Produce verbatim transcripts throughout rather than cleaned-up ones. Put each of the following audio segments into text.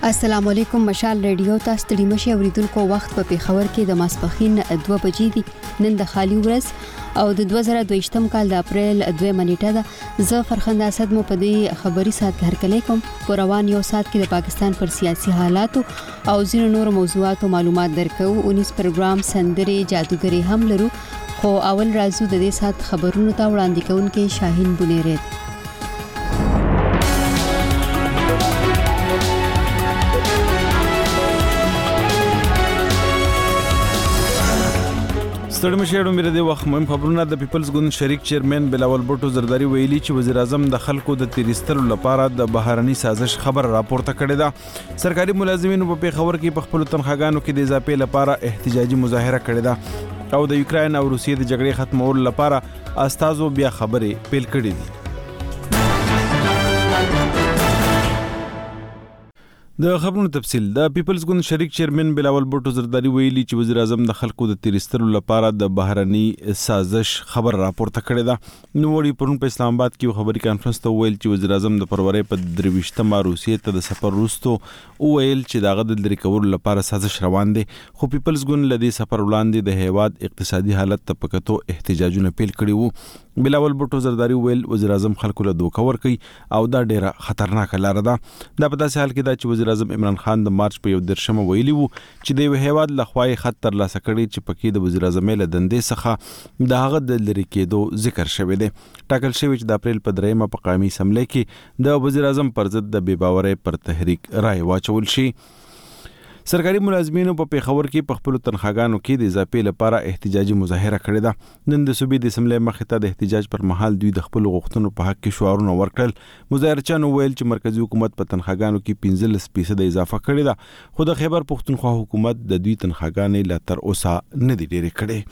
السلام علیکم. مشال ریډیو تاسو ته د مشه اوریدونکو وخت په پیښور کې د ماسپخین دوه بجې دي. نن د خالی ورځ او د دوه زره دوه کال د اپریل دوه منېټه ده. زه فرخنده اسد مو په دې خبري سات هرکلی کوم. په روان یو سات کې د پاکستان پر سیاسي حالاتو او ځینو نور موضوعاتو معلومات درکو. اونیس پروګرام سندري جادوګری هم لرو، خو اول راځو د دې سات خبرونو ته وړاندې کوونکې شاهین بنيرت. ستړي مشهړو مې د وخت مهم خبرونه. د پیپلز ګوند شریک چیرمن بلاول بوټو زرداری ویلي چې وزیر اعظم د خلکو د تیریستلو لپاره د بهرني سازش خبر راپورته کړې ده. سرکاري ملازمینو په پیښور کې په خپل تنخواګانو کې د اضافې لپاره احتجاجي مظاهره کړې ده او د یوکرين او روسیې د جګړې ختمولو لپاره استازو بیا خبرې پیل کړې دي. د خبرونو تفصیل. د پیپلز ګوند شریک چیرمن بلاول بوټو زرداری ویلي چې وزیر اعظم د خلکو د تیریستلو لپاره د بهرني سازش خبر راپورته کړی ده. نو وړي پرون په اسلام آباد کې خبري کانفرنس ته ویل چې وزیر اعظم د فروری په درويشتمه روسیې ته د سفر وروسته ویل چې دغه د لری کولو لپاره سازش روان دي. خو پیپلز ګوند لدی سفر وړاندې د هیواد اقتصادي حالت ته پکتو احتجاجونه پیل کړي وو. بلاول بوټو زرداری ویل وزیر اعظم خلکو له دوکه ورکي او دا ډیره خطرناک لار ده. دا په داسې حال کې دا چې وزیر اعظم عمران خان د مارچ په یو درشمه ویلی وو چې د هیواد لخوای خط تر لاسه کړي چې پکې د وزیر اعظم له دندې څخه د هغه د لری کېدو ذکر شوی دی. ټاکل شوی چې د اپریل په دریمه په قومي اسمبلی کې د وزیر اعظم پر ضد د بې باورۍ پر تحریک رائے واچول شي. سرکاري ملازمینو په پیښور کې په خپل تنخواګانو کې د اضافې لپاره احتجاجي مظاهره کړې ده. نن د صوبې د اسمبلی مخې ته د احتجاج پر مهال دوی د خپل غوښتنو په حق کې شعارونه ورکړل. مظاهرچیانو ویل چې مرکزی حکومت په تنخواګانو کې پنځلس فیصد اضافه کړې ده، خو د خیبر پښتونخوا حکومت د دوی تنخواګانې لا تر اوسه نه دي ډېرې کړې.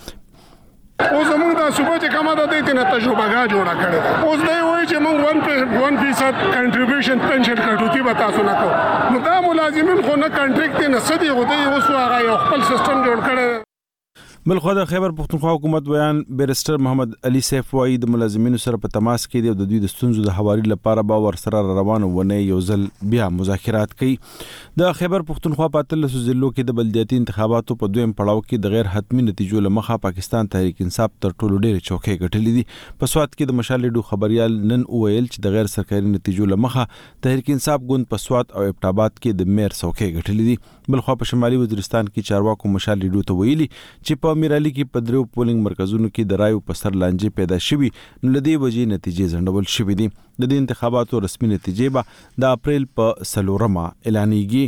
اوس زموږ د صوبې چې کومه ده دې ته تجربه جوړه کړې ده. اوس دی وایي چې موږ ون فیصد کنټریبیوشن پنشن کټوتی به تاسو نه کوو. نو دا ملازمین خو نه کنټریکټ نه سدي غو دی اوس هغه یو خپل سیستم جوړ کړی. بلخو د خیبر پښتونخوا حکومت بیان بیرستر محمد علي سیف وايي د ملازمینو سره په تماس کې دی او د دوی د ستونزو د حوالي لپاره به ورسره روانه ونه یو ځل بیا مذاکرات کوي. د خیبر پښتونخوا په اتلسو ضلعو کې د بلدیاتي انتخاباتو په دویم پړاو کې د غیر حتمی نتیجو لمخه پاکستان تحریک انصاف تر ټولو ډېر چوکۍ ګټلې دي. په سواد کې د مشال ډو خبريال نن ویل چې د غیر سرکاري نتیجو لمخه تحریک انصاف ګوند په سواد او ابټاباد کې د میر څوکۍ ګټلې دي. بلخو په شمالي وزیرستان کې چارواکو مشال ډو ته ویلي چې په میرالي کې په درو پولینګ مرکزونو کې د رایو په سر لانجې پیدا شوي، نو لدی وجې نتیجې ځنډول شوې دي. د دې انتخاباتو رسمي نتیجې به د اپریل په سلورمه اعلانېږي.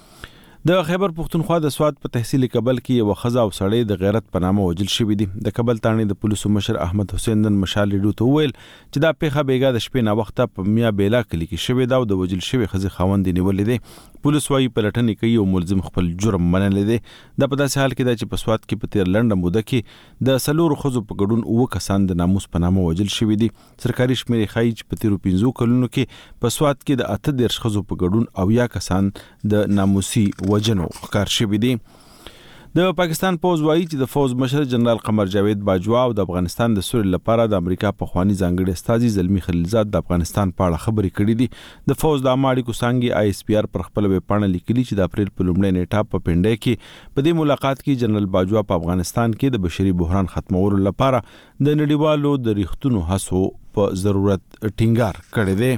د خیبر پښتونخوا د سواد په تحصیل کابل کې یو خزا او سړی د غیرت په نامه وجل شوی دی. د کابل تانې د پولیسو مشر احمد حسین نن مشال ډو ته ویل چې دا پیښه بیګا د شپې نه وخته په میا بیلا کلی کې شوی دا او د وجل شوی خزي خاوند نیولې دی. پولیس وايي پلټنې کوي او ملزم خپل جرم منلې دی. دا په داسې حال کې دا چې په سواد کې په تیر لنډه موده کې د سلور خزو په ګډون اوه کسان د ناموس په نامه وجل شوی دي. سرکاري شمیرې ښایي چې په تیرو پنځو کلونو کې په سواد کې د اته دیرش خزو په ګډون او یا کسان د ناموسي وجنو ښکار شوی دي. د پاکستان پوز وايي چې د فوز مشر جنرال قمر جاوید باجوا او د افغانستان د سولې لپاره د امریکا په خواني ځانګړي استازي زلمی خلیلزاد د افغانستان په اړه خبرې کړې دي. د فوز د اماړي کو څنګه آی اس پی آر پر خپل ویب پاڼه لیکلي چې د اپریل په لومړۍ نیټه په پنډه کې په دې ملاقات کې جنرال باجوا په افغانستان کې د بشري بحران ختمولو لپاره د نړیوالو د ریښتونو هڅو په ضرورت ټینګار کړی دی.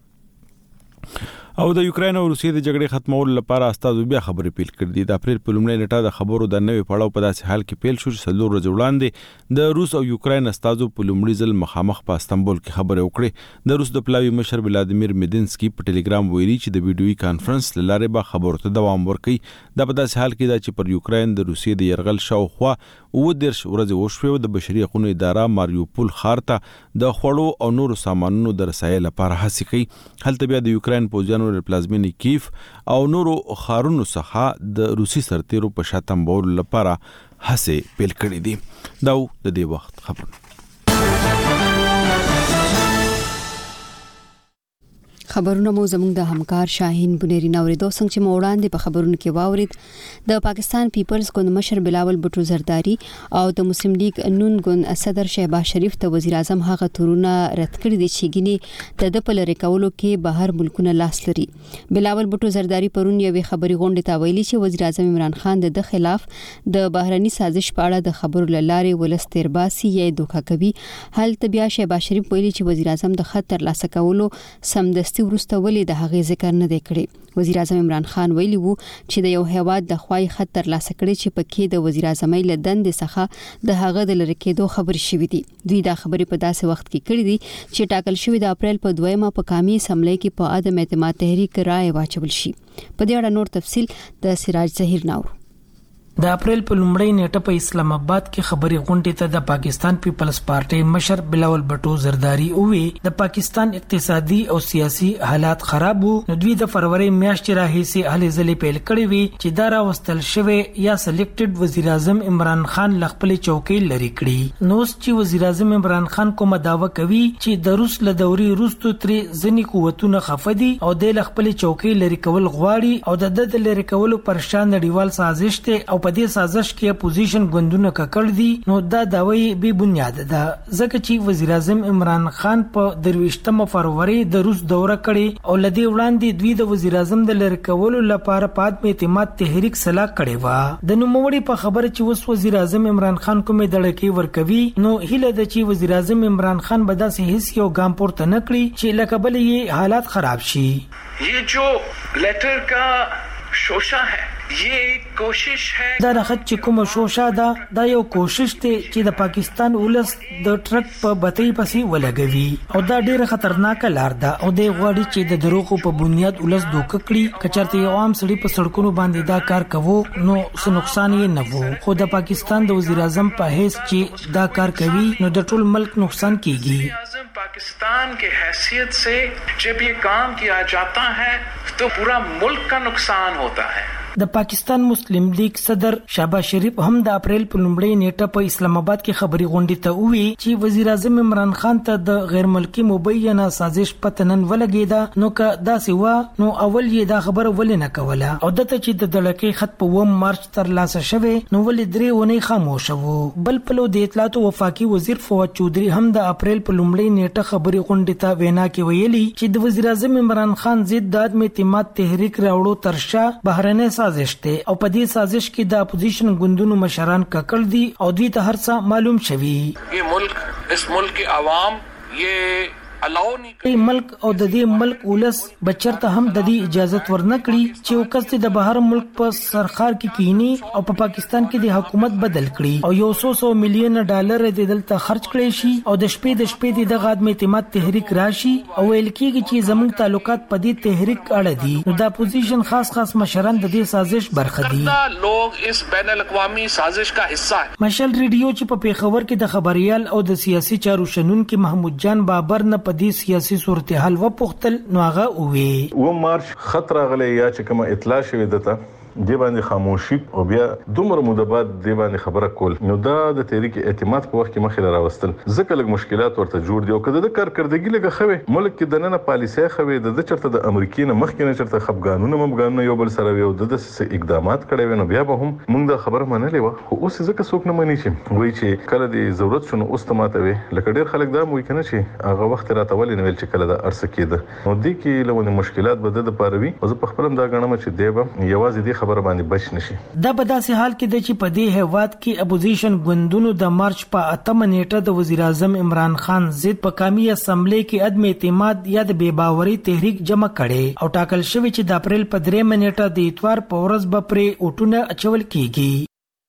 او د یوکرين او روسیې د جګړې ختمولو لپاره استازو بیا خبرې پیل کړې دي. د اپریل په لومړۍ نیټه د خبرو د نوې پړاو په داسې حال کې پیل شو چې څلور ورځې وړاندې د روس او یوکرين استازو په لومړي ځل مخامخ په استانبول کې خبرې وکړې. د روس د پلاوي مشر ولادیمیر میدینسکي په ټلګرام ویلي چې د ویډیوي کانفرنس لاره به خبرو ته دوام ورکړي. دا په داسې حال کې دا چې پر یوکرين د روسیې د يرغل شاوخوا اوه دیرش ورځې وشوې او د بشري حقوقو اداره ماریوپول ښار ته د خوړو او نورو سامانونو د رسایي لپاره هڅې کوي. هلته بیا د یوکرين پوځیانو پلازمینی کیف او نورو ښارونو څخه د روسي سرتیرو په شاتمبول لپاره هڅې پیل کړې دي. دا د دې وخت خبرونه. خبرونه مو زموږ د همکار شاهین بنيري نوریدو څنګه چې مو وړاندې په خبرونو کې واورید د پاکستان پیپلز ګوند مشر بلاول بټو زرداری او د مسلم لیگ نون ګوند صدر شهباز شریف ته وزیر اعظم هغه تورونه رد کړی دي چې ګینه د د پل ریکولو کې بهر ملکونه لاس لري. بلاول بټو زرداری پرون یوې خبري غونډه ته ویلي چې وزیر اعظم عمران خان د خلاف د بهرني سازش په اړه د خبرو لاره ولسترباسي یا دوکا کوي. حال بیا شهباز شریف ویلي چې وزیر اعظم د خطر لاسه کولو سمدستي ورسته ولې د هغې ذکر نه دی کړی. وزیر اعظم عمران خان ویلي وو چې د یو هیواد د خوای خطر لاسه کړی چې پکې د وزیر اعظم له دندې څخه د هغه د لری کېدو خبر شوې دي. دوی دا خبرې په داسې وخت کې کړې دي چې ټاکل شوی د اپریل په دویمه په قومي اسمبلی کې په عدم اعتماد تحریک رائے واچول شي. په دې اړه نور تفصيل د سراج ظهیر نور. د اپریل په لومړۍ نیټه په اسلام آباد کې خبري غونډې ته د پاکستان پیپلز پارټي مشر بلاول بټو زرداری اووي د پاکستان اقتصادي او سیاسي حالات خراب وو. نو دوی د فروری میاشتې راهیسي هلې ځلې پیل کړې وي چې دا راوستل شوی یا سلیکټډ وزیر اعظم عمران خان لخپل چوکۍ لري کړي. نو چې وزیر اعظم عمران خان کومه داوا کوي چې د روس له دوري روستو ترې ځنی قوتونه خفدي او د لخپل چوکۍ لري کول غواړي او د د لري کولو پر شان نړیوال سازش ته او په دې سازش کې اپوزیشن ګوندونه ککړ دي. نو دا داوی بے بنیاد ده ځکه چې وزیر اعظم عمران خان په درويشتمه فروری د روس دوره کړي او لدی وړاندې دوی د وزیر اعظم د لری کولو لپاره پات په اعتماد تحریک سلا کړي وا. د نوموړي په خبره چې وس وزیر اعظم عمران خان کومې دړکې ورکوي نو هله د چې وزیر اعظم عمران خان به داسې هیڅ یو ګام پورته نکړي چې لکه بل یې حالات خراب شي. یہ جو لیٹر کا شوشہ ہے یہ کوشش ہے دا رخت چې کوم شوشا دا دا یو کوشش ته چې د پاکستان ولس د ټرک په بتۍ پسې ولګوي او دا ډیره خطرناک لار ده او د غواړي چې د دروغو په بنیاد ولس دوک کړي. کچرته یو عام سړي په سړکونو باندې دا کار کوو نو څه نقصان یې نه وو. خو د پاکستان د وزیر اعظم په حیث چې دا کار کوي نو د ټول ملک نقصان کیږي. پاکستان کے حیثیت سے جب یہ کام کیا جاتا ہے تو پورا ملک کا نقصان ہوتا ہے. د پاکستان مسلم لیگ صدر شهباز شریف هم د اپریل په لومړۍ نیټه په اسلام آباد کې خبري غونډې ته وویل چې وزیر اعظم عمران خان ته د غیر ملکی مبینه سازش پتنن ولګیدا. نو که دا سیوا نو اول یې دا خبره ولې نه کوله او دته چې د دړکې خط په و مارچ تر لاسه شوه نو ولې درې ونی خاموش وو. بل په د اطلاعات او وفاقي وزیر فواد چودري هم د اپریل په لومړۍ نیټه خبري غونډې ته وینا کې ویلي چې د وزیر اعظم عمران خان ضد د عدم اعتماد تحریک راوړو ترشا بهرنۍ سازش ته او په دې سازش کې د اپوزیشن ګوندونو مشران ککړ دي او دوی ته هر څه معلوم شوی. یہ ملک اس ملک کے عوام یہ ای ملک او د دې ملک ولس بچرته هم د دې اجازه ورنکړي چې وکړي د بهر ملک په سرخار کې کینی او په پاکستان کې د حکومت بدل کړي او یو سو میلیون ډالر د دلته خرج کړي شي او د شپې د شپې د غاد اعتماد تحریک راشي او ویل کېږي چې زموږ تعلقات په دې تحریک اړه دي. نو د اپوزیشن خاص خاص مشران د دې سازش برخه دي. لوگ اس بین الاقوامی سازش کا حصہ ہیں. مشل ریډیو چې په پیښور کې د خبريال او د سیاسي چارو شنونکو محمود جان بابر نه په دې سیاسي صورتحال و پختل نو هغه وی و مارچ خطر غلې یا چې کوم اطلاع شوه دته دی باندې خاموشي او بیا دومره موده بعد دی باندې خبره کول نو دا د تحریک اعتماد په وخت کې مخې راوستل ځکه لږ مشکلات ورته جوړ دي او کله د کارکردګي لږه خوي ملک کې د نن پالیسي خوي د چرته د امریکای نه مخکې نه چرته خپګانونه مبګانونه یو بل سره یو د اقدامات کړي ونه بیا به هم موږ د خبره منلې و خو اوس ځکه څوک نه مني چې وایي چې کله د ضرورت شنو اوس تماته وي لکه ډیر خلک دا موي کنه چې هغه وخت راته ولې نه ویل چې کله دا ارسه کېده نو دې کې لونه مشکلات بده د پاروي او زه په خپلم دا غنم چې دی به یوازې دې خبره باندې بچ نشي. دا په داسې حال کې د چې په دې هیواد کې اپوزیشن ګوندونو د مارچ په اتمه نیټه د وزیر اعظم عمران خان ضد په قومي اسمبلی کې عدم اعتماد یا د بے باوري تحریک جمع کړي او ټاکل شوی چې د اپریل په درېمه نیټه د اتوار په ورځ به پرې اوټونه اچول کیږي.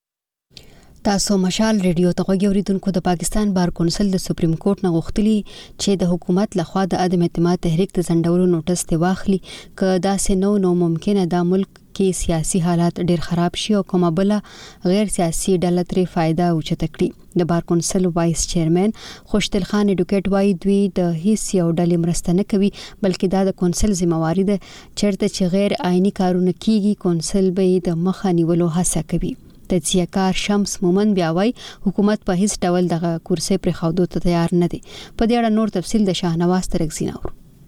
تاسو مشال ریډیو ته غوړیدونکو د پاکستان بار کونسل د سپریم کورټ نه غوښتلی چې د حکومت لخوا د عدم اعتماد تحریک د ځنډولو نوټس ته واخلي که دا سه نو نو ممکنه د ملک کې سیاسي حالات ډېر خراب شي او کومه بل غیر سیاسي ډله ترې فائدہ اوچته کړي. د بار کونسل وایس چیرمن خوشتل خان اډوکیټ وایي دوی د هیڅ یو ډلې مرسته نه کوي بلکې دا د کونسل ذمہواری ده چیرته چې غیر آئینی کارونه کیږي کونسل به د مخه نیولو هڅه کوي. تجزیه کار شمس مومن بیا وایي حکومت په هیڅ ډول دغه کورسۍ پر خودو ته تیار نه دی. په دې اړه نور تفصیل د شاهنواز ترکزین اور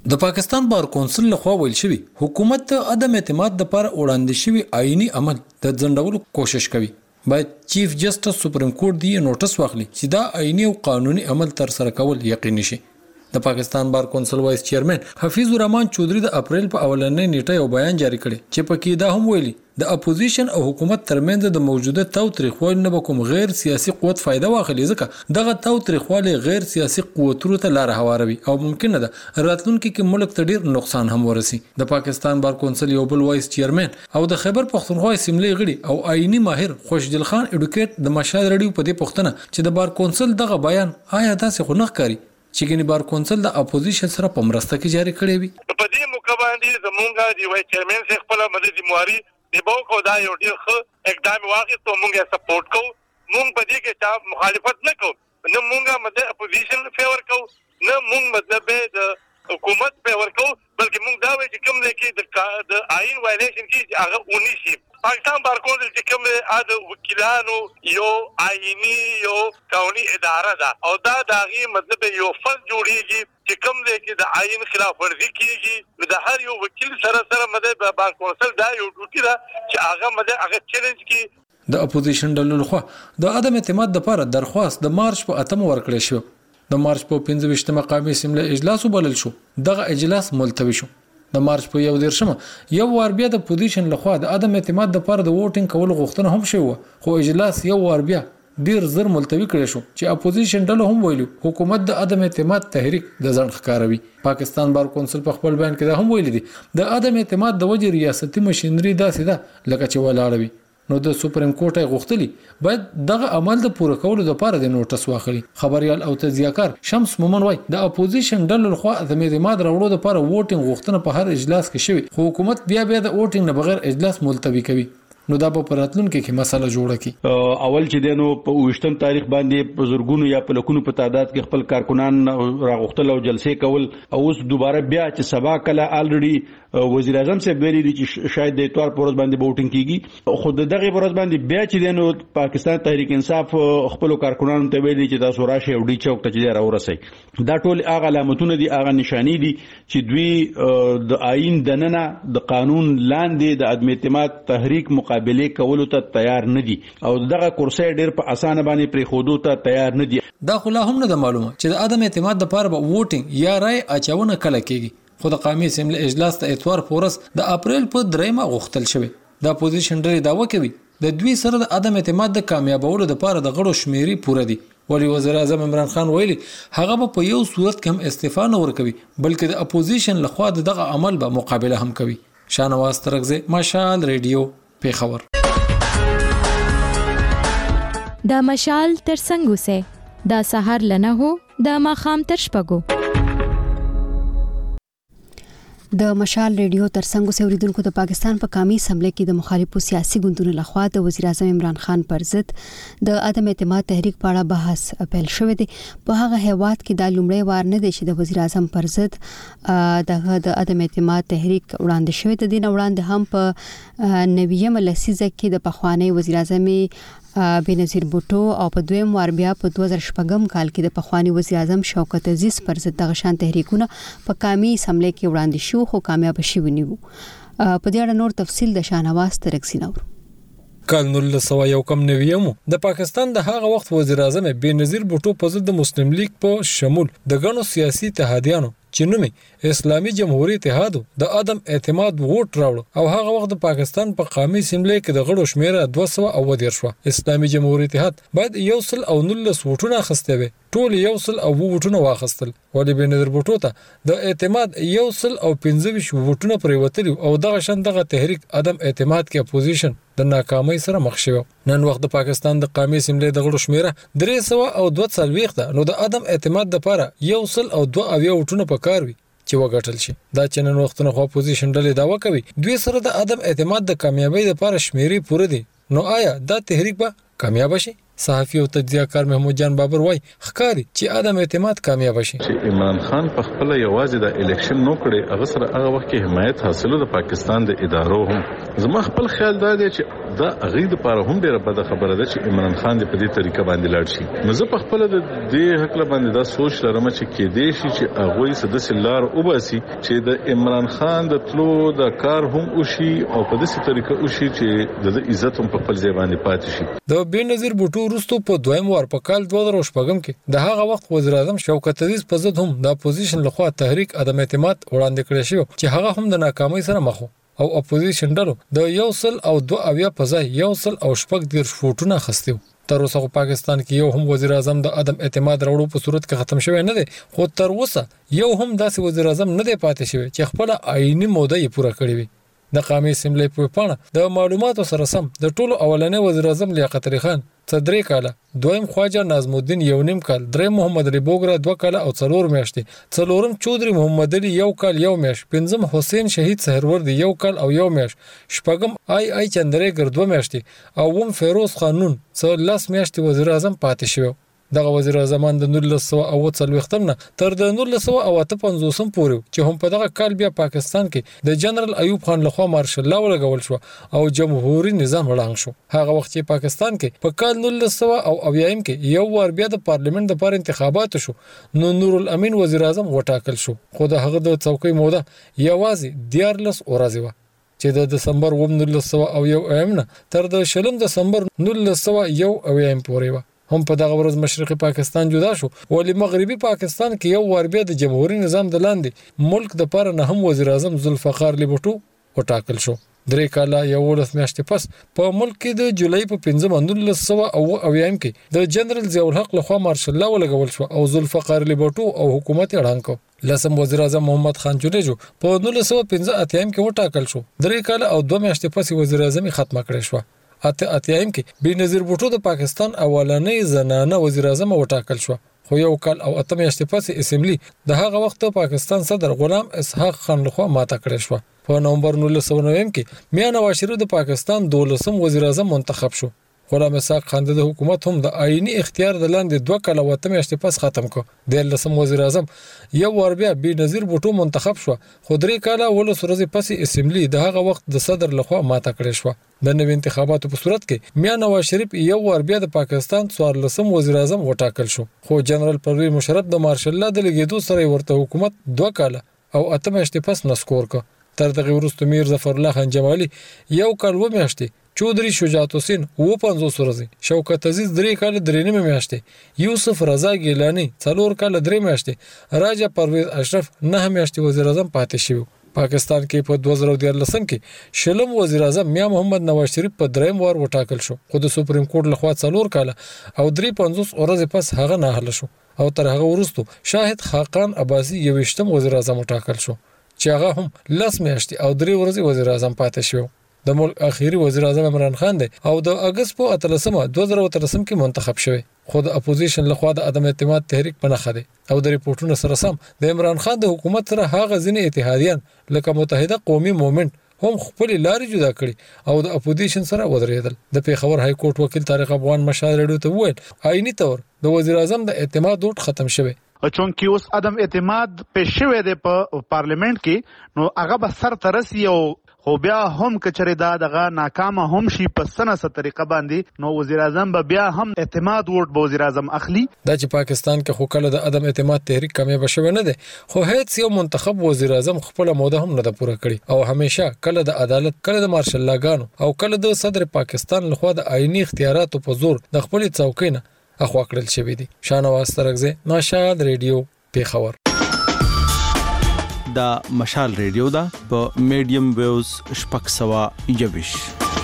د پاکستان بار کونسل لخوا ویل شوی حکومت ته عدم اعتماد لپاره وړاندې شوی آئینی عمل د ځنډولو کوشش کوي. باید چیف جسټس سپریم کورټ دی نوټس واخلي چې دا آئینی او قانوني عمل تر سره کول یقیني شي. د پاکستان بار کونسل وایس چیرمن حفیظ الرحمن چودھری د اپریل په اولنۍ نیټه یو بیان جاری کړی چې پکې دا هم ویلي د اپوزیشن او حکومت ترمنځ د موجوده تاوتریخوالي نه به کوم غیر سیاسي قوت فائدہ واخلي، ځکه دغه تاوتریخوالي غیر سیاسي قوتونو ته لار هواروي او ممکن ده راتلونکي کې ملک ته ډیر نقصان هم ورسي. د پاکستان بار کونسل یو بل وایس چیرمن او د خیبر پختونخوا اسمبلی غړي او آئینی ماهر خوشدل خان اډوکیټ د مشال رډیو په دې پوښتنه چې د بار کونسل دغه بیان آیا تاسو خو نه ښکاري چې ګنې بار کونسل د اپوزیشن سره په مرسته کې جاری کړی وي؟ په دې موقع باندې زمونږ دی وای چیرمن څخه خپل مدد مواري دی بو کو دا یو ډیر ښه اقدام واخیست او موږ یې سپورټ کوو. موږ په دې کې چا مخالفت نه کوو، نه موږ مدد اپوزیشن فیور کوو، نه موږ مطلب د حکومت فیور کوو، بلکې موږ دا وایو چې کوم ځای کې د آئین وایلیشن کې هغه ونی شي. پاکستان بار کونسل چې کوم د وکیلانو یو آئینی یو قانوني اداره ده او دا دغه مطلب یو فصل جوړیږي چې کوم ځای کې د آئین خلاف ورزي کیږي، د هر یو وکیل سره سره مدد بار کونسل دا یو ډوټي ده چې هغه مدد هغه چیلنج کی. د اپوزیشن ډلو لخوا د عدم اعتماد لپاره درخواست د مارچ په اتم ورکړل شو. د مارچ په پنځه ویشتمه قومي اسمبلی اجلاس وبلل شو. دغه اجلاس ملتوي شو. د مارچ په یو دیرشمه یو وار بیا د اپوزیشن لخوا د عدم اعتماد لپاره د ووټینګ کول غوښتنه هم شوه، خو اجلاس یو وار بیا ډیر زر ملتوي کړی شو چې اپوزیشن ډلو هم ویلو حکومت د عدم اعتماد تحریک د ځان ښکاروي. پاکستان بار کونسل په خپل بیان کې دا هم ویلي دي د عدم اعتماد د وجې ریاستي مشینری داسې ده لکه چې ولاړوي. نو د سپریم کورټ یې غوښتلی باید دغه عمل د پوره کولو لپاره د نوټس واخلي. خبريال او تجزیه‌کار شمس مومن وای د اپوزیشن ډلو لخوا د اعتماد راوړلو لپاره ووټینګ غوښتنه په هر اجلاس کې شوی، خو حکومت بیا بیا د ووټینګ نه بغیر اجلاس ملتوي کوي. نو دا په راتلونکي کې مسله جوړه کی. اول چې دینو په وشتم تاریخ باندې په زورګونو یا په لکونو په تعداد کې خپل کارکونان راغختل او جلسې کول، او اوس دوباره بیا چې سبا کله الریډي وزیر اعظم صاحب ویلي دي چې شاید د اتوار پر ورځ باندې ووټینګ کیږي، خو دغه پر ورځ باندې بیا چې دینو پاکستان تحریک انصاف خپل کارکونانو ته ویلي چې تاسو راشي او ډی چوک ته چې راورسئ. دا ټول هغه علامتونه دي، هغه نشانی دي چې دوی د آئین دننه د قانون لاندې د عدم اعتماد تحریک مقابله کولو ته تیار نه دي او دغه کورسۍ ډیر په اسانه باندې پرې خودو ته تیار نه دي. دا خو لا هم نه معلومه چې د عدم اعتماد لپاره به ووټینګ یا رای اچونه کله کیږي، خو د قومي اسمبلی اجلاس ته اتوار پورس د اپریل په دریمه غوښتل شوی. د اپوزیشن ډلې داوا کوي د دوی سره د عدم اعتماد د کامیابولو لپاره د غړو شمیرې پوره دي. ولی وزیر اعظم عمران خان ویلي هغه په یو صورت کې هم استعفا نه ورکوي، بلکې د اپوزیشن لخوا دغه عمل به مقابله هم کوي. شانواز ترغزه، مشال ریډیو، پیښور. دا مشال تر څنګه سه دا سحر لنه هو دا ماخام تر شپګو. د مشال ریډیو ترڅنګ اوریدونکو د پاکستان په قومي اسمبلی کې د مخالفو سیاسي ګوندونو لخوا د وزیر اعظم عمران خان پر ضد د عدم اعتماد تحریک په اړه بحث پیل شوی دی. په هغه هیواد کې د لومړی وار نه دی چې د وزیر اعظم پر ضد د عدم اعتماد تحریک وړاندې شوی. د دین وړاندې هم په نویمه لسیزه کې د پخوانی وزیر اعظم بنظیر بوټو او په دویم وار بیا په دوه زره شپږم کال کې د پخوانی وزیر اعظم شوکت عزیز پر ضد دغه شان تحریکونه په قومي اسمبلی کې وړاندې شو، خو کامیاب شوی نه وو. په دې اړه نور تفصیل د شانواز ترکسین اورو. کال نولس سوه یو کم نویمو د پاکستان د هغه وخت وزیر اعظم بنظیر بوټو په ضد د مسلم لیگ په شمول د غنو سیاسي اتحادیانو چې نومي اسلامي جمهوریت اتحاد د عدم اعتماد ووټ راوړ او هغه وخت د پاکستان په قومي اسمبلی کې د غړو شمیره دوه سوه اووه دېرش شو. اسلامي جمهوریت اتحاد باید یو سل او نولس ووټونه اخیستي وي، ټول یو سل او ووټونه واخیستل، ولې بنظیر بوټو ته د اعتماد یو سل او پنځه ویشت ووټونه پرې وتلي او دغه شان دغه تحریک عدم اعتماد کې اپوزیشن د ناکامۍ سره مخ شوی. نن وخت د پاکستان د قومي اسمبلی د غړو شمیره درې سوه او دوه څلوېښت ده، نو د عدم اعتماد لپاره یو سل او دوه اویا ووټونه پکار وي چې وګټل شي. دا چې نن وختونه خو اپوزیشن ډلې داوا کوي دوی سره د عدم اعتماد د کامیابی لپاره شمیرې پوره دي، نو آیا دا تحریک به کامیاب شي؟ صحافي او تجزیه‌کار محمود جان بابر وای ښکاری چې عدم اعتماد کامیاب شي. چې عمران خان په خپل یوازې د الیکشن نو کړي، هغه سره هغه وخت کې حمایت حاصلو د پاکستان د ادارو هم. زما خپل خیال دا دی چې دا غي د پاره هم ډیره بده خبره ده چې عمران خان دې په دې طریقه باندې لاړ شي. نو زه په خپل د دې حق باندې دا سوچ لرم چې کې دې شي چې هغه سده سلار وباسي چې د عمران خان د تلو د کار هم وشي او په دې طریقه وشي چې د عزت هم په خپل ځای باندې پاتې شي. د بنظیر بوټو وروسته په دویم وار په کال دوه زره شپږم کې د هغه وخت وزیر اعظم شوکت عزیز په ضد هم د اپوزیشن لخوا تحریک عدم اعتماد وړاندې کړی شو چې هغه هم د ناکامۍ سره مخ او اپوزیشن ډلو د یو سل او دوه اویا په ځای یو سل او شپږ دیرش فوټونه خستیو. تر اوسه پاکستان کې یو هم وزیر اعظم د عدم اعتماد راوړو په صورت کې ختم شوی نه دی، خو تر اوسه یو هم داسې وزیر اعظم نه دی پاتې شوی چې خپل آئینی موده یې پوره کړی وي. د قومي اسمبلی په پاڼه د معلوماتو سره سم د ټولو اولنې وزیر اعظم لیاقت علي خان صدري کاله، دویم خواجه نظم الدین یو نیم کال، دریم محمد علي بوګرا دوه کاله او څلور میاشتې، څلورم چودري محمد علي یو کال یو میاشت، پنځم حسین شهید سحرورد یو کال او یو میاشت، شپږم آی آی چندرېګر دوه میاشتې او وم فیروز قانون څو لاس میاشتې وزیر اعظم پاتې شو. دغه وزیر اعظم د نولس سوه اوه څلوېښتم نه تر د نولس سوه اوه اته پنځوسم پورې چې هم په دغه کال بیا پاکستان کې د جنرال ایوب خان لخوا مارشل لا ولګول شو او جمهوریت نظام وړاندې شو. هغه وخت چې پاکستان کې په کال نولس سوه اویایم کې یو وار بیا د پارلیمنت لپاره انتخابات شو، نو نور الامین وزیر اعظم وټاکل شو، خو د هغه د څوکۍ موده یوازې دیارلس ورځې وه چې د دسمبر اووه نولس سوه اویایم نه تر د شلم دسمبر نولس سوه یو اویایم پورې وه. هم په دغه ورځ مشرقي پاکستان جدا شو، ولې مغربي پاکستان کې یو وار بیا د جمهوریت نظام د لاندې ملک د پاره نه هم وزیر اعظم ذوالفقار علي بھټو وټاکل شو. درې کاله یولس میاشتې پس په ملک کې د جولای په پنځمه نولس سوه اوه اویایم کې د جنرال ضیاء الحق لخوا مارشل لا ولګول شو او ذوالفقار علي بھټو او حکومت یې اعلان کړ. لسم وزیر اعظم محمد خان جونیجو په نولس سوه پنځه اتیایم کې وټاکل شو. درې کاله او دوه میاشتې پس وزیر اعظم ختمه کړې شو. اته اتیایم کې بنظیر بوټو د پاکستان اولنۍ زنانه وزیر اعظم وټاکل شو، خو یو کال او اته میاشتې پس اسمبلی د هغه وخت پاکستان صدر غلام اسحاق خان لخوا ماته کړې شو. په نومبر نولس سوه نویم کې میاں نواز شریف د پاکستان دولسم وزیر اعظم منتخب شو. غلام اسحاق خان د حکومت هم د آئینی اختیار د لاندې دوه کال او اته میاشتې پس ختم کړ. د لسم وزیر اعظم یو ور بیا بنظیر بوټو منتخب شو، خو درې کال او ولس ورځې پس اسمبلی د هغه وخت د صدر لخوا ماته کړې شو. د نوي انتخاباتو په صورت کې میاں نواز شریف یو ور بیا د پاکستان څوارلسم وزیر اعظم وټاکل شو، خو جنرال پرویز مشرف د مارشل لا د لګیدو سره ورته حکومت دوه کال او اته میاشتې پس نسکور کړ. تر دغه وروسته میر ظفر الله خان جمالي یو کال و میاشتې، چودري شجاعت حسین و پنځوس ورځې، شوکت عزیز درې کال درې نیمه میاشتې، یوسف رضا ګیلانی څلور کال درې میاشتې، راجا پرویز اشرف نه میاشتې وزیر اعظم پاتې شو. پاکستان کې په دوه زره دیارلسم کې شلم وزیر اعظم میاں محمد نواز شریف په دریم وار وټاکل شو، خو د سپریم کورټ لخوا څلور کال او درې پنځوس ورځې پس هغه ناهله شو او تر هغه وروسته شاهد خاقان عباسي یویشتم وزیر اعظم وټاکل شو چې هغه هم لس میاشتې او درې ورځې وزیر اعظم پاتې شو. د ملک اخیری وزیر اعظم عمران خان دی او د اگست په اتلسمه دوه زره اتلسم کې منتخب شوی، خو د اپوزیشن لخوا د عدم اعتماد تحریک په نخښه دی او د ریپورتونو سره سم د عمران خان د حکومت سره هغه ځینې اتحادیان لکه متحده قومي مومنت هم خپل لارې جدا کړي او د اپوزیشن سره ودرېدل. د پیښور های کورټ وکیل طارق افغان مشال رډیو ته وویل آئینی تور د وزیر اعظم د اعتماد وټ ختم شوی، چونکی اوس عدم اعتماد پېښ شوی دی په پارلیمنت کې، نو هغه به سر ترسي او خو بیا هم کچره دا دغه ناکامه هم شي په سنه ست طریقه باندې، نو وزیر اعظم به بیا هم اعتماد ووټ به وزیر اعظم اخلي. دا چې پاکستان کې خو کله د عدم اعتماد تحریک کامیاب شوی نه دی، خو هیڅ یو منتخب وزیر اعظم خپل موده هم نه ده پوره کړې او همیشه کله د عدالت، کله د مارشل لاګانو او کله د صدر پاکستان لخوا د آئینی اختیاراتو په زور د خپل څوکۍ نه اخوا کړل شوی دی. شانواز ترغزه، ناشاد ریډیو، پیښور. دا مشال ریډیو دا په میډیم ویوز شپږ سوه یوویش.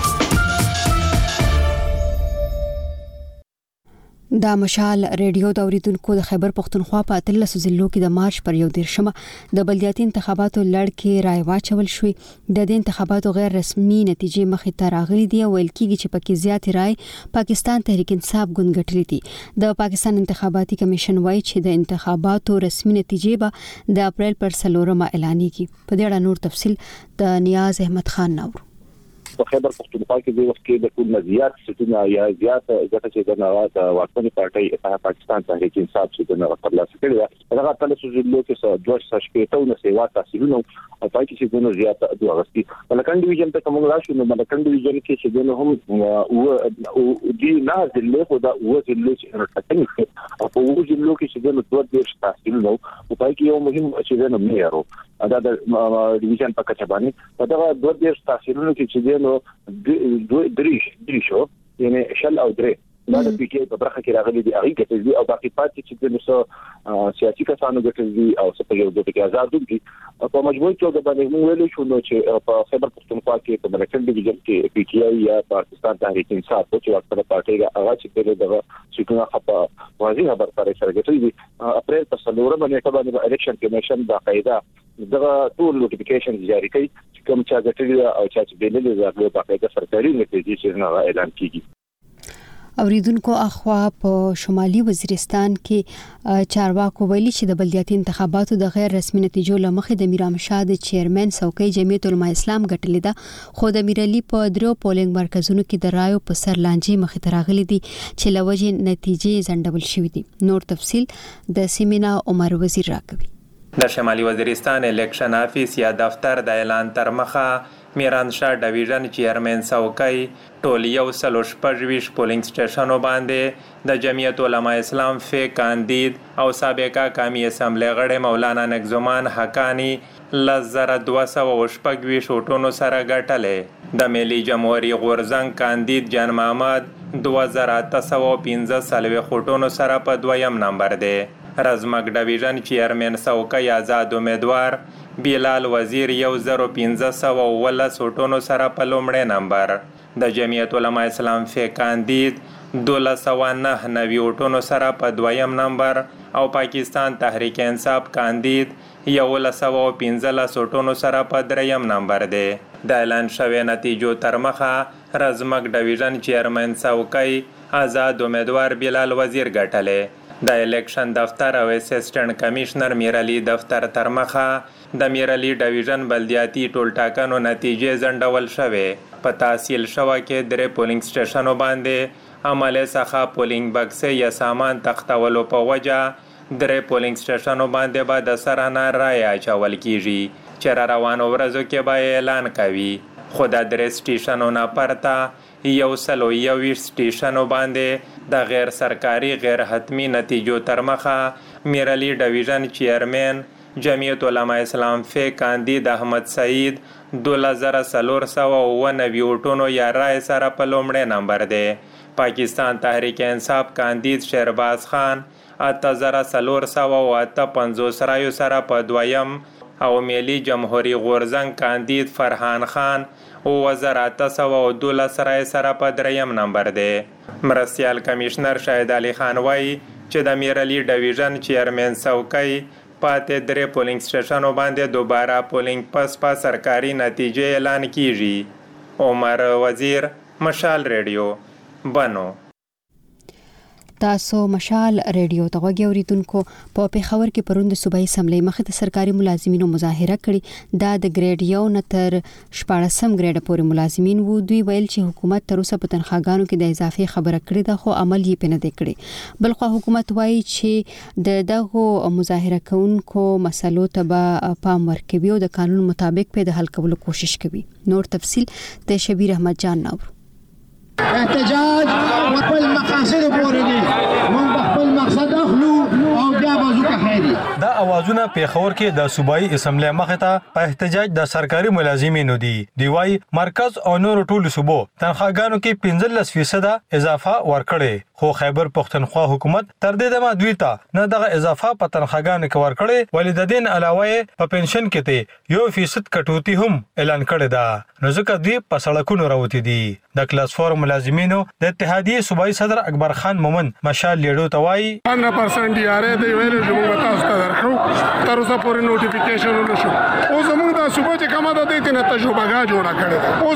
دا مشال ریډیو د اوریدونکو د خیبر پختونخوا په اتلس ضلعو کې د مارچ پر یو دیرشمه د بلدیاتي انتخاباتو لړ کې رای واچول شوې. د دې انتخاباتو غیر رسمي نتیجې مخې ته راغلي دي او ویل کېږي چې پکې زیاتې رای پاکستان تحریک انصاف ګوند ګټلې دي. د پاکستان انتخاباتي کمیشن وایي چې د انتخاباتو رسمي نتیجې به د اپریل پر څلورمه اعلانېږي. په دې اړه نور تفصیل د نیاز احمد خان نور. په خیبر پختونخوا کې د وخت کې د ټول زیات ستونه یا زیات ځکه چې د نواز واکمنې پارټي اتحاد پاکستان تحریک انصاف چې د ترلاسه کړی دا هغه تل څه ضلع کې دوه شپږ نه سیوا تحصیلونه او پای کې چې د زیات دوه غستی ملکن ډیویژن ته کوم راشو نو ملکن ډیویژن کې چې د هم او دی نه ضلع خو دا او ضلع چې راټکني او په او ضلع کې چې د دوه ډیر تحصیلونه او پای کې یو مهم چې د میرو دا د ډیویژن په کچه باندې دا دوه ډیر تحصیلونه کې چې د دوه دریش دریشو یعنی شل او درې دا د پی کې په برخه کې راغلي دي هغه کې دي او باقي پاتې چې د نو سیاسي کسانو ګټل دي او څه په یو ځای کې آزاد دي په مجموعي توګه باندې موږ ویل شو نو چې په خیبر پختونخوا کې په ملکن ډیویژن کې پی ټی آی یا پاکستان تحریک انصاف چې وکړه پارټي هغه چې دغه چې په واضح خبر پرې سره ګټل دي اپریل په څلورمه نیټه باندې الیکشن کمیشن باقاعده دغه ټول نوټیفیکیشن جاری کړي چې کوم چې ګټل او چې بیلل زړه باقاعده سرکاري نتیجې چې نه اعلان کیږي. اوریدونکو اخوا په شمالي وزیرستان کې چارواکو ویلي چې د بلدیاتي انتخاباتو د غیر رسمي نتیجو لمخې د میرام شاه د چیرمن څوکۍ جمعیت العلماء اسلام ګټلې ده خو د میرالي په درو پولینګ مرکزونو کې د رایو په سر لانجې مخې ته راغلي دي چې لوجې نتیجې ځنډول شوې دي. نور تفصيل د سیمینا عمر وزیر راکوي. د شمالي وزیرستان الیکشن افیس یا دفتر د اعلان تر مخه میرانشاه ډیویژن چیرمن څوکۍ ټول یو سلو شپږ پولینګ سټیشنو باندې د جمعیت علماء اسلام فی کاندید او سابقه قومي اسمبلی غړی مولانا نګزمان حقانی لزر دوه سوه شپږ ویشتونو سره ګټلې. د ملي جمهوریت غورزنګ کاندید جان محمد دوه زره اته سوه پنځه څلوېښت خټونو سره په دویم نمبر دی. رزمک ډیویژن چیرمن څوکۍ آزاد امیدوار بیلال وزیر یو زره پنځه سوه اوولس خټونو سره په لومړی نمبر. د جمعیت علماء اسلام فی کاندید دولس سوه نهه نوي خټونو سره په دویم نمبر او پاکستان تحریک انصاف کاندید یولس سوه پنځلس خټونو سره په دریم نمبر دی. د اعلان شوی نتیجو تر مخه رزمک ډیویژن چیرمن څوکۍ آزاد امیدوار بیلال وزیر ګټلې. د الیکشن دفتر او اسسټنټ کمشنر میرعلی دفتر تر مخه د میرعلی ډیویژن بلدیاتي ټول ټاکنو نتیجې ځنډول شوې. په تحصیل شوه کې درې پولینګ سټیشنو باندې عمل څخه پولینګ بکسې یا سامان تختولو په وجه درې پولینګ سټیشنو باندې به د سرانه رای اچول کیږي چې را روانو ورځو کې به اعلان کوي. خو د درې سټیشنو نه پرته یو سلو یوویشت سټیشنو باندې د غیر سرکاري غیر حتمی نتیجو تر مخه میرعلی ډیویژن چیرمن جمعیت علماء اسلام فی کاندید احمد سعید دولس زره څلور سوه اووه نوي خټونو یا رای سره په لومړی نمبر دی. پاکستان تحریک انصاف کاندید شهرباز خان اته زره څلور سوه اته پنځوس رایو سره په دویم او ملي جمهوریت غورزنګ کاندید فرحان خان اووه زره اته سوه دولس رای سره په دریم نمبر دی. مرستیال کمشنر شاهد علي خان وایي چې د میرعلی ډیویژن چیرمن څوکۍ پاتې درې پولینګ سټیشنو باندې دوباره پولینګ پس په سرکاري نتیجې اعلان کیږي. عمر وزیر، مشال ریډیو، بنو. تاسو مشال ریډیو ته غوږی اوریدونکو. په پیښور کې پروند صوبایي اسمبلی مخې ته سرکاري ملازمینو مظاهره کړې. دا د ګریډ یو نه تر شپاړسم ګریډ پورې ملازمین وو. دوی ویل چې حکومت تر اوسه په تنخواګانو کې د اضافي خبره کړې ده خو عمل یې پنه دی کړی. بلخو حکومت وایي چې د دغه مظاهره کوونکو مسلو ته به پام ورکوي او د قانون مطابق په د حل کولو کوشش کوي. نور تفصيل د شبیر احمد جان نور. احتجاج خپل مقاصد پورې دي، موږ خپل مقصد اخلو او بیا بازو کا خیری. دا اوازونه پیښور کې د صوبایي اسمبلی مخې ته په احتجاج د سرکاري ملازمینو دي. دی وايي مرکز او نور ټولو صوبو تنخواګانو کې پنځلس فیصد اضافه ورکړي خو خیبر پختونخوا حکومت تر دې دمه دوی ته نه دغه اضافه په تنخواګانو کې ورکړي ولې د دین علاوه په پنشن کې ته یو فیصد کټوتی هم اعلان کړی دا نو ځکه دوی په سړکونو راوتی دي. د کلاس فور ملازمینو د اتحادیه صوبایي صدر اکبر خان مومن مشال لیډو توای مية بالمية دی اره دی ویل چې موږ تاسو ته درکو تر اوسه پورې نوټیفیکیشن ونشو. اوس موږ د صوبایي کومه د دې نه تجربه غا جوړه کړې. اوس دی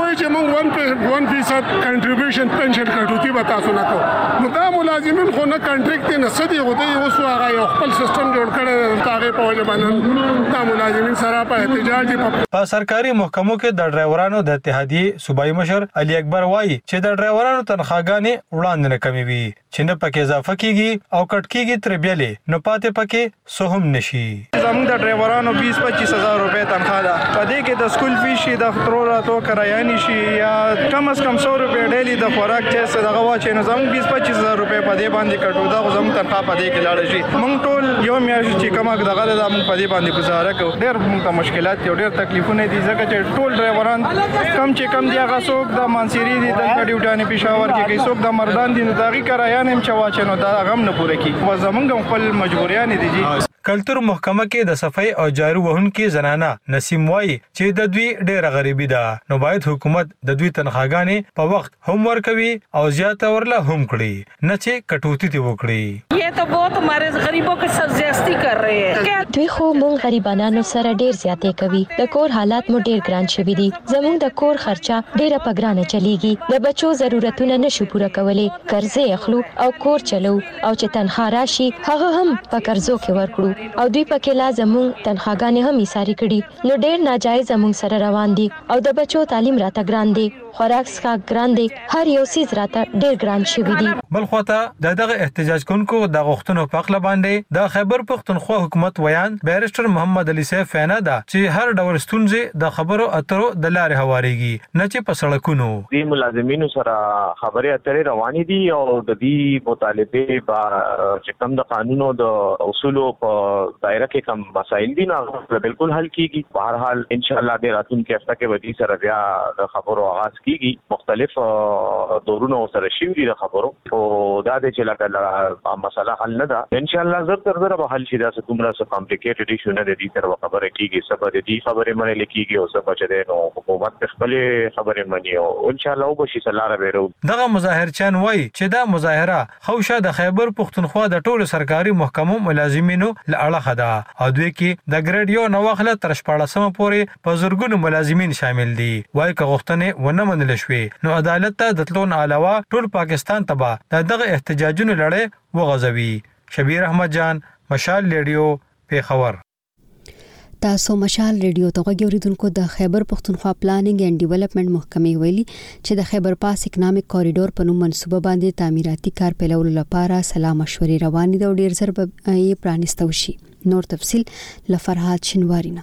وایي چې موږ ون فیصد کنټریبیوشن پنشن کټوتی به تاسو نه کوو نو دا ملازمین خو نه کنټریکټ نه سدي غوډي اوس هغه یو خپل سیستم جوړ کړی دی هغه په وجه باندې دا ملازمین سره په احتجاج په سرکاري محکمو کې د ډرایورانو د اتحادیې صوبایي مشر علي اکبر وایي چې د ډرایورانو تنخواګانې وړاندې نه کمې وي چې نه پکې اضافه کیږي او کټ کیږي تر بیلې نو پاتې پکې سهم نشي زموږ د ډرایورانو بیس پچیس هزار روپے تنخواه ده په دې کې د سکول فیس شي د خطرو راتو کرایه نشي یا کم از کم سو روپے ډیلی د خوراک چې دغه واچې نو زموږ بیس پچیس هزار روپے په دې باندې کټو دا زموږ تنخواه په دې کې لاړ شي موږ ټول یو میاشت چې کومه دغه د موږ په دې باندې گزاره کوو ډېر موږ ته مشکلات او ډېر تکلیفونه دي ځکه چې ټول ډرایوران کم چې کم دی هغه څوک د مانسيري دي د ډیوټانه پېښور کې کوي څوک د مردان دي نو دغه کرایه نه چوا چې نو دا غم نه پوره کی و زمونږ خپل مجبوریان دي جی کلتور محکمه کې د صفای او جارو وهونکو زنانه نسیم وای چې د دوی ډېر غریبي ده نو باید حکومت د دوی تنخواګانې په وخت هم ورکوي او زیاته ورله هم کړي نه چې کټوتی دی وکړي یہ تو بہت ہمارے غریبوں کے ساتھ زیادتی کر رہے ہیں دوی خو مونږ غریبانو سره ډېر زیاتې کوي د کور حالات مو ډېر ګران شوي دي زموږ د کور خرچه ډېره په ګرانه چلیږي د بچو ضرورتونه نشو پوره کولی قرضې اخلو او کور چلو او چې تنخوا راشي هغه هم په قرضو کې ورکړو او دوی پکې لازم تنخواګانې هم ایساري کړي نو ډېر ناجایز زموږ سره روان دي او د بچو تعلیم راته ګران دي خوراک څښاک ګران دي هر یو څیز راته ډېر ګران شوی دي بل خواته د دغه احتجاج کوونکو د غوښتنو په اړه باندې د خیبر پښتونخوا حکومت ویان بیرسټر محمد علي سیف فینا دا چې هر ډول ستونزې د خبرو اترو د لارې هواريږي نه چې په سړکونو دي ملازمینو سره خبرې اترې روانې دي او د دې مطالبه په چې کوم د قانونو د اصولو په دایره کې کوم مسایل دي نو بالکل حل کیږي په هر حال ان شاء الله د راتلونکي هفته کې ودی سره بیا د خبرو آغاز کیږي مختلف دورونه سره شي د خبرو او دا د چې لکه مسله حل نه ده ان شاء الله زر تر زر به حل شي دا څه کومه څه کمپلیکیټډ ایشو نه دي تر خبره کیږي سبا د دې خبره منل کیږي او سبا چې نو حکومت خپل خبره مني او ان شاء الله وبشي سلاره بیرو دغه مظاهرچان وای چې دا مظاهره خوشه د خیبر پښتونخوا د ټولو سرکاري محکمو ملازمینو لړه خدا او دوی کې د ګریډ یو نوخله تر شپاړسمه پورې په زورګونو ملازمین شامل دي وای که غوښتنې ونه منل شوې نو عدالت ته د تلون علاوه ټول پاکستان تبا دغه احتجاجونو لړۍ وغځوي شبیر احمد جان مشال ریډیو پیښور تاسو مشال ریډیو ته غوړیدونکو د خیبر پښتونخوا پلانینګ اینڈ ډیولپمنٹ محکمې ویلي چې د خیبر پاس اکونومیک کوریډور په نوم منصوبه باندې تعمیراتي کار پیلولو لپاره سلا مشورې روان دي او ډیر زر به یې پرانیستو شي نور تفصيل لفرحات شنوارینا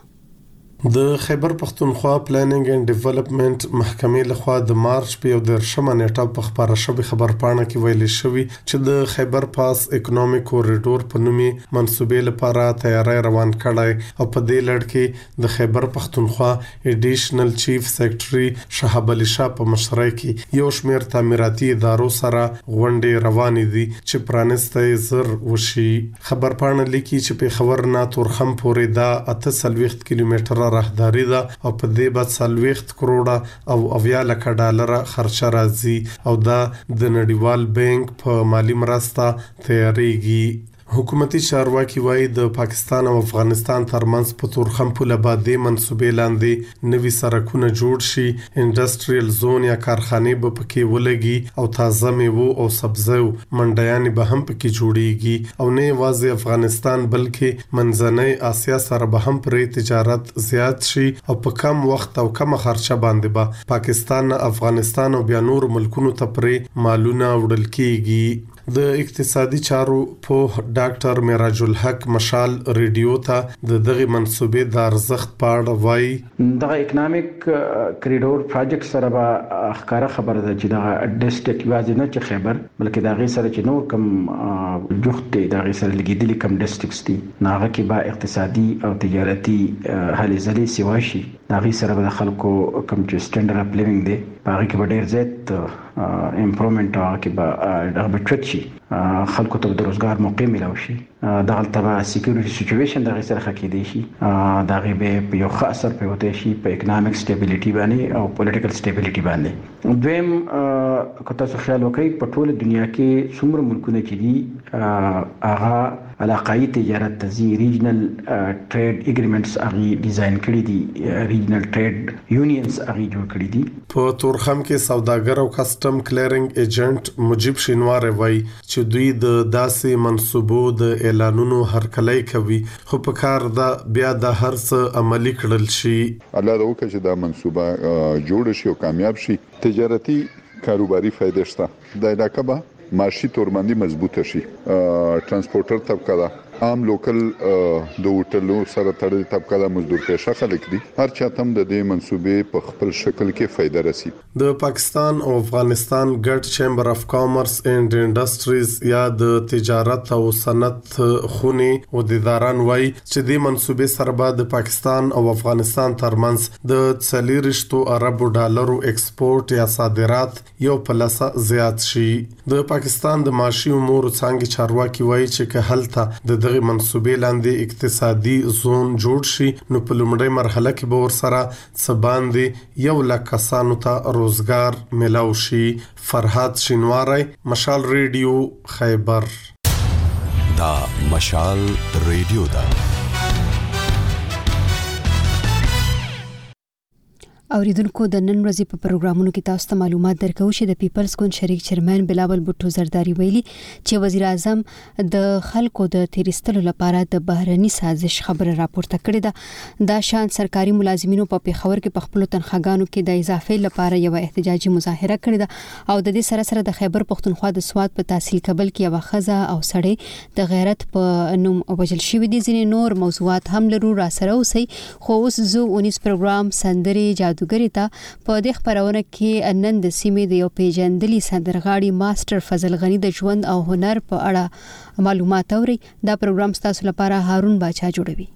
د خیبر پښتونخوا پلانینګ اینڈ ډیولپمنٹ محکمې لخوا د مارچ په یو درشمه نیټه په خبره شوی خبر پاڼه کې ویل شوی چې د خیبر پاس اکونومیک کوریډور په نومي منصوبې لپاره تیاری روان کړای او په دې لړ کې د خیبر پښتونخوا ایډیشنل چیف سیکریټري شهاب علي شاه په مشرۍ کې یو شمېر تعمیراتي ادارو سره غونډې روانې دي چې پرانسته زر وشي خبر پاڼه لیکي چې په خبر نه تورخم پورې دا اته سلويخت کیلومتره راهداري ده او په دې بعد سلويخت کروڑه او اویا لک ډالر خرچه راځي او دا د نړیوال بانک په مالی مرسته تیاریږي حکومتي چارواکي وایي د پاکستان او افغانستان ترمنځ په تورخم پوله باندې منسوبې لاندې نوي سرکونه جوړ شي انډستریال زون یا کارخانه به پکې ولګي او تازه میوه او سبزیو منډیان به هم پکې جوړيږي او نه یوازې افغانستان بلکې منځنۍ اسیا سره به هم پر تجارت زیات شي او په کم وخت او کم خرچه باندې به پاکستان افغانستان او بیا نور ملکونو ته پرې مالونه وړل کیږي د اقتصادي چارو په ډاکټر معراج الحق مشال ریډیو ته د دغه منسوبې د ارزښت په اړه وایي دغه اکونومیک کوریډور پروجیکټ سره به ښکارا خبره ده چې دغه ډیسټریکټ یوازې نه چې خیبر بلکې دغه سره چې نور کم جوخت دی دغه سره لګیدلي کم ډیسټریکټس دي ناغه کې به اقتصادي او تجارتي هلې ځلې سیوا شي دغه سره به خلکو کم چې سټانډرډ اپ لیوینګ دی هغه کې به ډیر زیات امپروومنت هغه کې به دغه بچت شي خلکو ته د روزګار موقع ملو شي دغه تبع سکیورټي سچويشن دغه سره خکې دی شي دغه به یو ښه اثر پیوته شي په اکونومیک سټیبিলিټي باندې او پولیټیکل سټیبিলিټي باندې دویم کته څه خیال وکړي په ټوله دنیا کې څومره ملکونه چې دي هغه علاقائی تجارت تزي ریجنل ټریډ اګریمنټس هغه ډیزاین کړی دي ریجنل ټریډ یونینز هغه جوړ کړی دي. په تورخم کې سوداګر او کسٹم کلیرینګ ایجنټ مجيب شینوار وایي چې دوی د داسې منصوبو د اعلانونو هرکلی کوي خو په کار دا بیا د هر څه عملی کړل شي. الله دا وکړي چې دا منصوبه جوړ شي او کامیاب شي. تجارتي کاروباري فائدې شته. د علاقې به معاشي تورمندي مضبوطه شي. ترانسپورټر طبقه دا عام لوکل د هوټلو سره تړلې طبقه د مزدور پیشه خلک دي. هر چاته هم د دې منصوبې په خپل شکل کې فائدہ رسي. د پاکستان او افغانستان ګډ چیمبر اف کامرس اینڈ انډستریز یا د تجارت او صنعت خونی او د اداران وای چې د منصوبې سره به د پاکستان او افغانستان ترمنځ د څلورشتو اربو ډالرو ایکسپورت یا صادرات یو پلسه زیات شي. د پاکستان د معاشي امور څنګه چارواکي وای چې که هلته د دغه منصوبې لاندې اقتصادي زون جوړ شي نو په لومړۍ مرحله کې به ورسره څه باندې یو لک کسانو ته روزګار ملاو شي. فرهاد شینواری، مشال ریډیو، خیبر. دا مشال ریډیو دا اوریدونکو د نن ورځې په پروګرامونو کې تاسو ته معلومات درکوو چې د پیپلز ګوند شریک چیرمن بلاول بوټو زرداری ویلي چې وزیر اعظم د خلکو د تیرستلو لپاره د بهرني سازش خبره راپورته کړې ده. دا شان سرکاري ملازمینو په پیښور کې په خپل تنخواګانو کې د اضافه لپاره یو احتجاجي مظاهره کړې ده او د دې سره سره د خیبر پښتونخوا د سواد په تحصیل کابل کې یو خزه او سړی د غیرت په نوم وجل شوی دي. ځینې نور موضوعات هم لرو را سره اوسئ خو اوس زو اونیس پروګرام سندري جادوګری ته په دې خبرونه کې نن د سیمې د یو پیژندلي سندرغاړي ماستر فضل غنی د ژوند او هنر په اړه معلومات اوري. دا پروګرام تاسو لپاره هارون باچا جوړوي.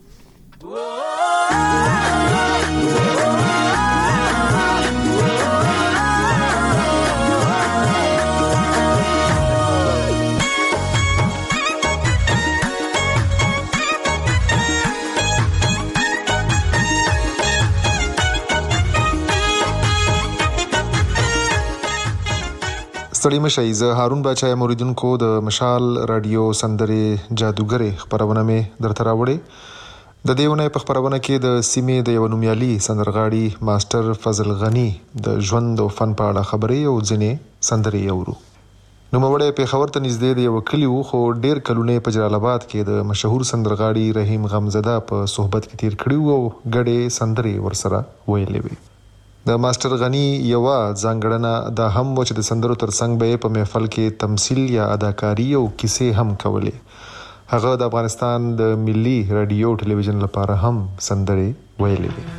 ستړي مشئ. زه هارون باچا یم. اوریدونکو د مشال رادیو سندرې جادوګرې خبرونه مې درته راوړې. د دې ونې په خبرونه کې د سیمې د یو نومیالي سندرغاړي ماستر فضل غنی د ژوند او فن په اړه خبرې او ځینې سندرې اورو. نوموړی پیښور ته نږدې د یو کلي و خو ډېر کلونه په جلال آباد کې د مشهور سندرغاړي رحیم غمزده په صحبت کې تیر کړي وو او ګډې سندرې ورسره ویلې وي. د ماستر غنی یو ځانګړنه دا هم و چې د سندرو ترڅنګ به په محفل کې تمثيل یا اداکاری او کیسې هم کولې. هغه د افغانستان د ملي رادیو ټلویزیون لپاره هم سندرې ویلې وي.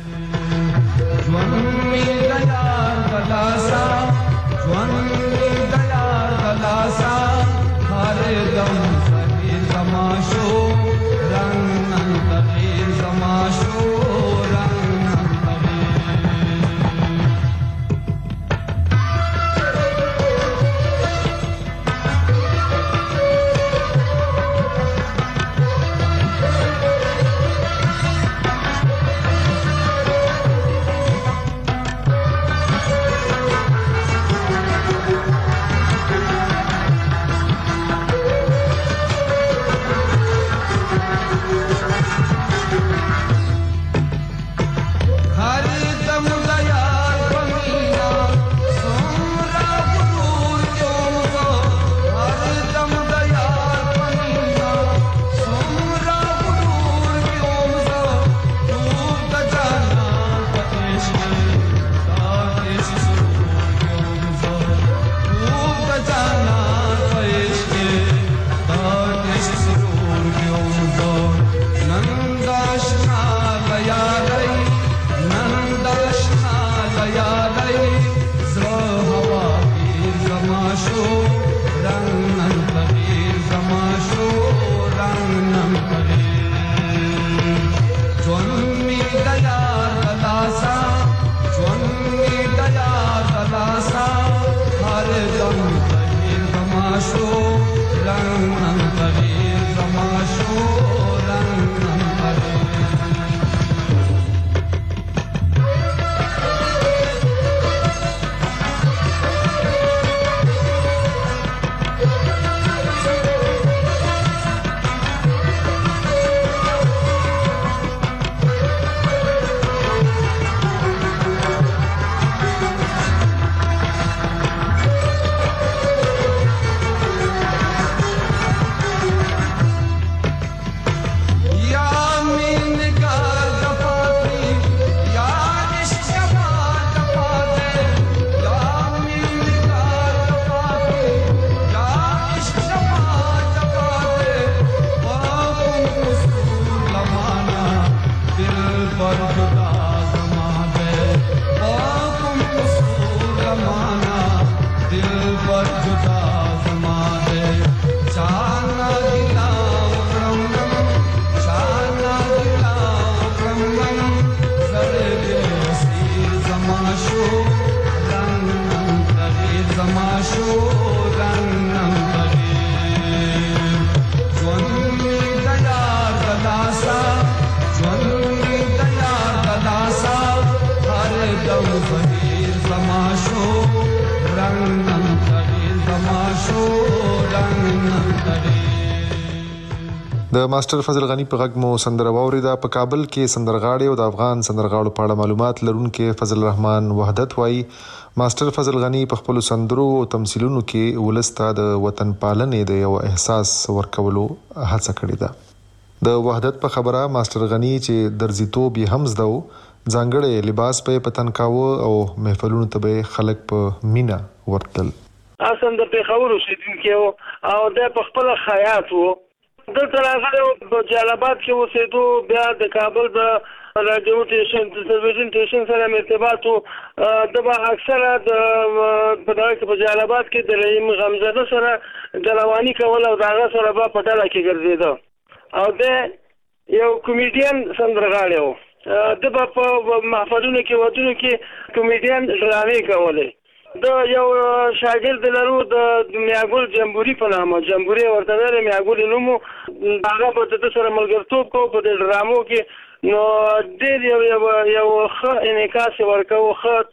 د ماستر فضل غنی په غږ مو سندره واوریده. په کابل کې سندرغاړي او د افغان سندرغاړو په اړه معلومات لرونکي فضل الرحمن وحدت وایي ماستر فضل غنی په خپل سندرو او تمثيلونو کې ولسته د وطن پالنې د یو احساس ورکولو هڅه کړې ده. د وحدت په خبره ماستر غنی چې درزیتوب یې هم زده ځانګړی لباس په پتن کاوه او محفلونو ته به خلک په مینا ورتل. اصل د پیښور اوسیدونکو او د خپل خیاط وو دلته راغلی په جلالاباد کې اوسېدو بیا د کابل د رادیو سټیشن د تلویزیون سټیشن سره ارتباط وو د به اکثره د په دغه کې په جلالاباد کې د رحیم غمزاده سره د رواني کول او دغه سره به په ډله کې ګرځېده او د یو کمیډین سندرغاړی و د به په محفلونو کې ودونو کې کمیډین ډرامې کولې. د یو شاګرد لرو د میاګل جمهوری په نامه جمهوری ورته لري میاګل نومو هغه په د سره ملګرتوب کو په د ډرامو کې نو ډېر یو یو یو ښه انعکاس ورکاو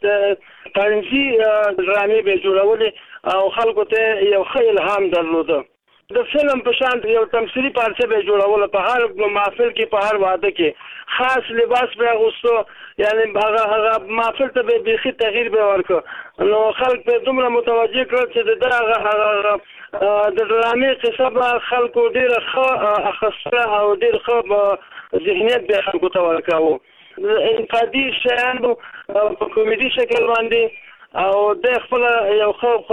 ښه طنزي ډرامې به جوړولې او خلکو ته یو ښه الهام درلوده. د فلم په شان یو تمثيلي پارچه به جوړول په هر محفل کې په هر واده کې خاص لباس به اغوستو یعنی هغه هغه محفل ته به بيخي تغییر به ورکړ نو خلک په دومره متوجه کړ چې دغه هغه د ډرامې قصه به خلکو ډېر ښه اخسته او ډېر ښه ذهنیت به خلکو ته ورکاوه. انقادي شیان په کمیډي شکل باندې او د خپل یو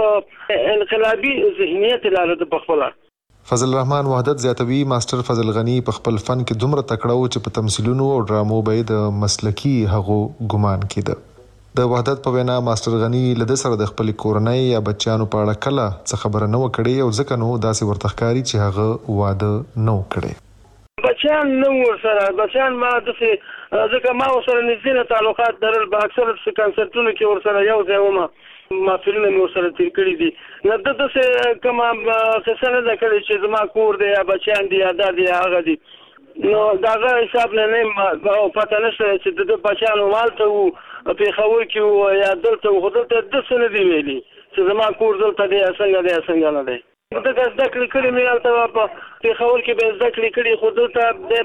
ښه انقلابي ذهنیت لري په خپل. فضل الرحمن وحدت زیاتوي ماستر فضل غنی په خپل فن کې دومره تکړه و چې په تمثيلونو او ډرامو به د مسلکی هغو ګمان کېده. د وحدت په وینا ماستر غنی له سره د خپل کورنۍ یا بچیانو په اړه کله څه خبره نه وکړي او ځکه نو داسې ورته ښکاري چې هغه واده نه وکړي. بچیان نو سره بچیان ما د ځکه ما سره نږدې تعلقات درل په اکثر کنسرتونو کې ور سره یو ځای ومه ما فلم مې سره تیر کړی دي نو د څه کوم څه نه کړی چې زما کور دی یا بچیان دي یا د دې هغه دي نو داغه حساب نه نه او پته نشته چې د بچیانو مالته وو په خبر کې یا دلته غوډه د څه نه دی ویلي چې زما کور دلته دی څنګه دی څنګه نه دی دغه ذکر کړی مې البته په خبر کې به ذکر کړی خو دلته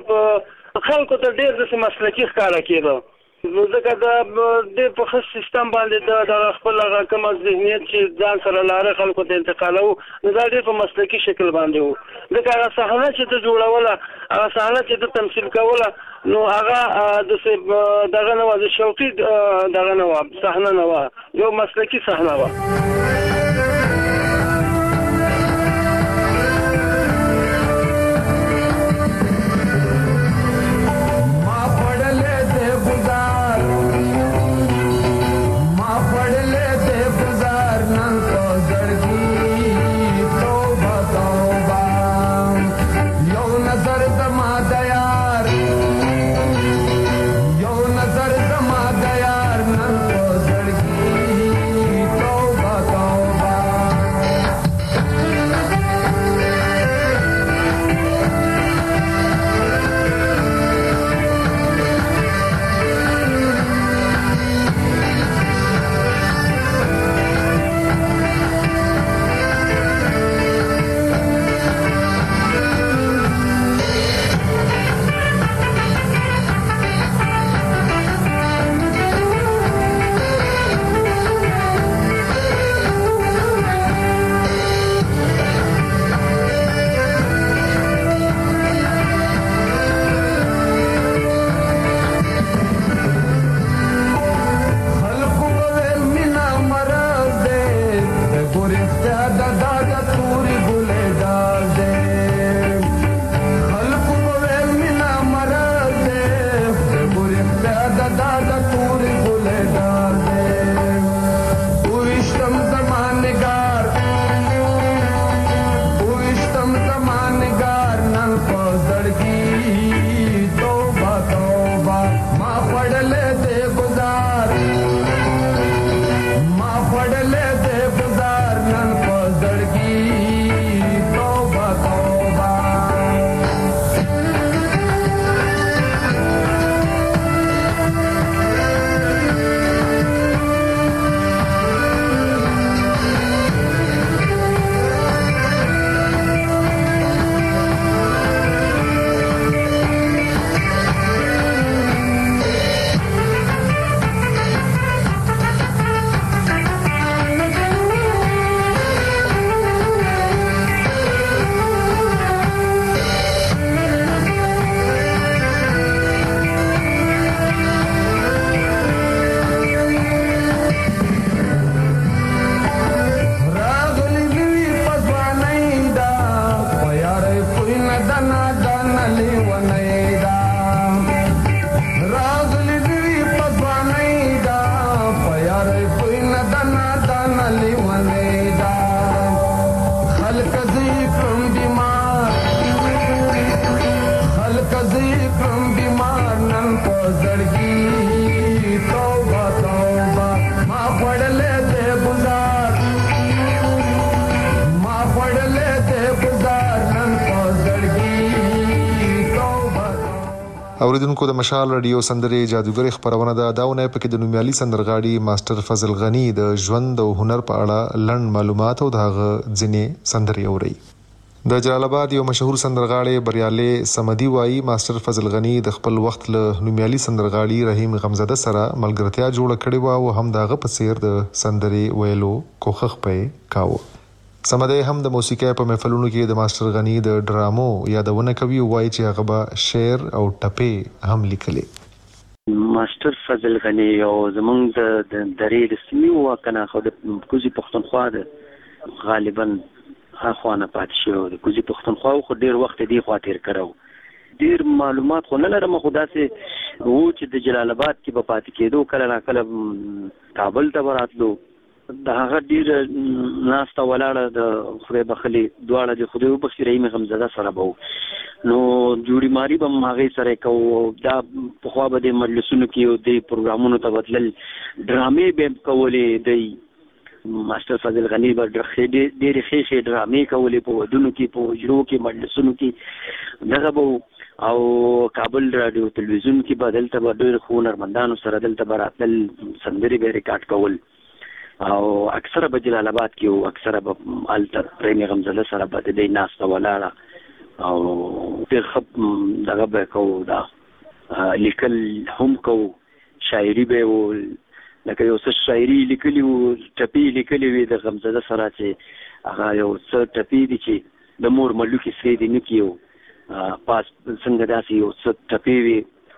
د خلکو ته ډېر د مسلکی ښکارا کېده ځکه د په خاص سیستم باندې د خپل هغه کوم ذهنیت چې ځان سره لاره خلکو ته انتقالو نو دا ډېر په مسلکی شکل باندې وو ځکه هغه صحنه چې ته جوړوله هغه صحنه چې ته تمثیل کوله نو هغه د دغه نه و شوقي دغه نه و صحنه نه و یو مسلکی صحنه و. Bye. اوریدونکو د مشال رادیو سندرې جادوګر خبرونه ده داونه پکې د نومیالي سندرغاړي ماستر فضل غنی د ژوند او هنر په اړه لړن معلومات او دغه ځینې سندرې اوري. د جلال آباد یو مشهور سندرغاړي بریالي سمدي وایي ماستر فضل غنی د خپل وخت له نومیالي سندرغاړي رحیم غمزاده سره ملګرتیا جوړه کړې و او هم دغه په څیر د سندرې ویلو کوخخ پې کاوه. سمدي هم د موسیقۍ په محفلونو کې د ماستر غنی د ډرامو یادونه کوي او وایي چې هغه به شعر او ټپې هم لیکلي. ماستر فضل غنی او زمونږ د درې د سیمې واکنه خو د کوزي پښتونخوا د غالبا اخوانه پاتې شو د کوزي پښتونخوا خو ډیر وخت دی خوا تیر کړو ډیر معلومات خو نه لرم خو داسې وو چې د جلال آباد کې په پاتې کېدو کله نا کله کابل ته وراتلو د هغه ډیر ناسته ولاړه د خدای بخلي دواړه د خدای په رحیم غمزاده سره بو نو جوړی ماری به هغه سره کو دا په خوا به د مجلسونو کې د پروګرامونو ته بدلل ډرامې به کولې د ماستر فضل غنی به ډېر ډېر ښه ډرامې کولې په ودونو کې په وجرو کې مجلسونو کې دغه به او کابل رادیو تلویزیون کې بدل ته ډېر خو نرمندانو سره دلته براتل سندري به ریکارډ کول او اکثره په جلال آباد کې او اکثره په التر رحیم غمزاده سره به د دې ناسته ولاړه او ډېر ښه دغه به کو دا لیکل هم کو شاعري به و لکه یو څه شاعري لیکلي و ټپې لیکلي وي د غمزاده سره چې هغه یو څه ټپې دي چې د مور ملوکې سرې دي نه کیو پاس څنګه داسې یو څه ټپې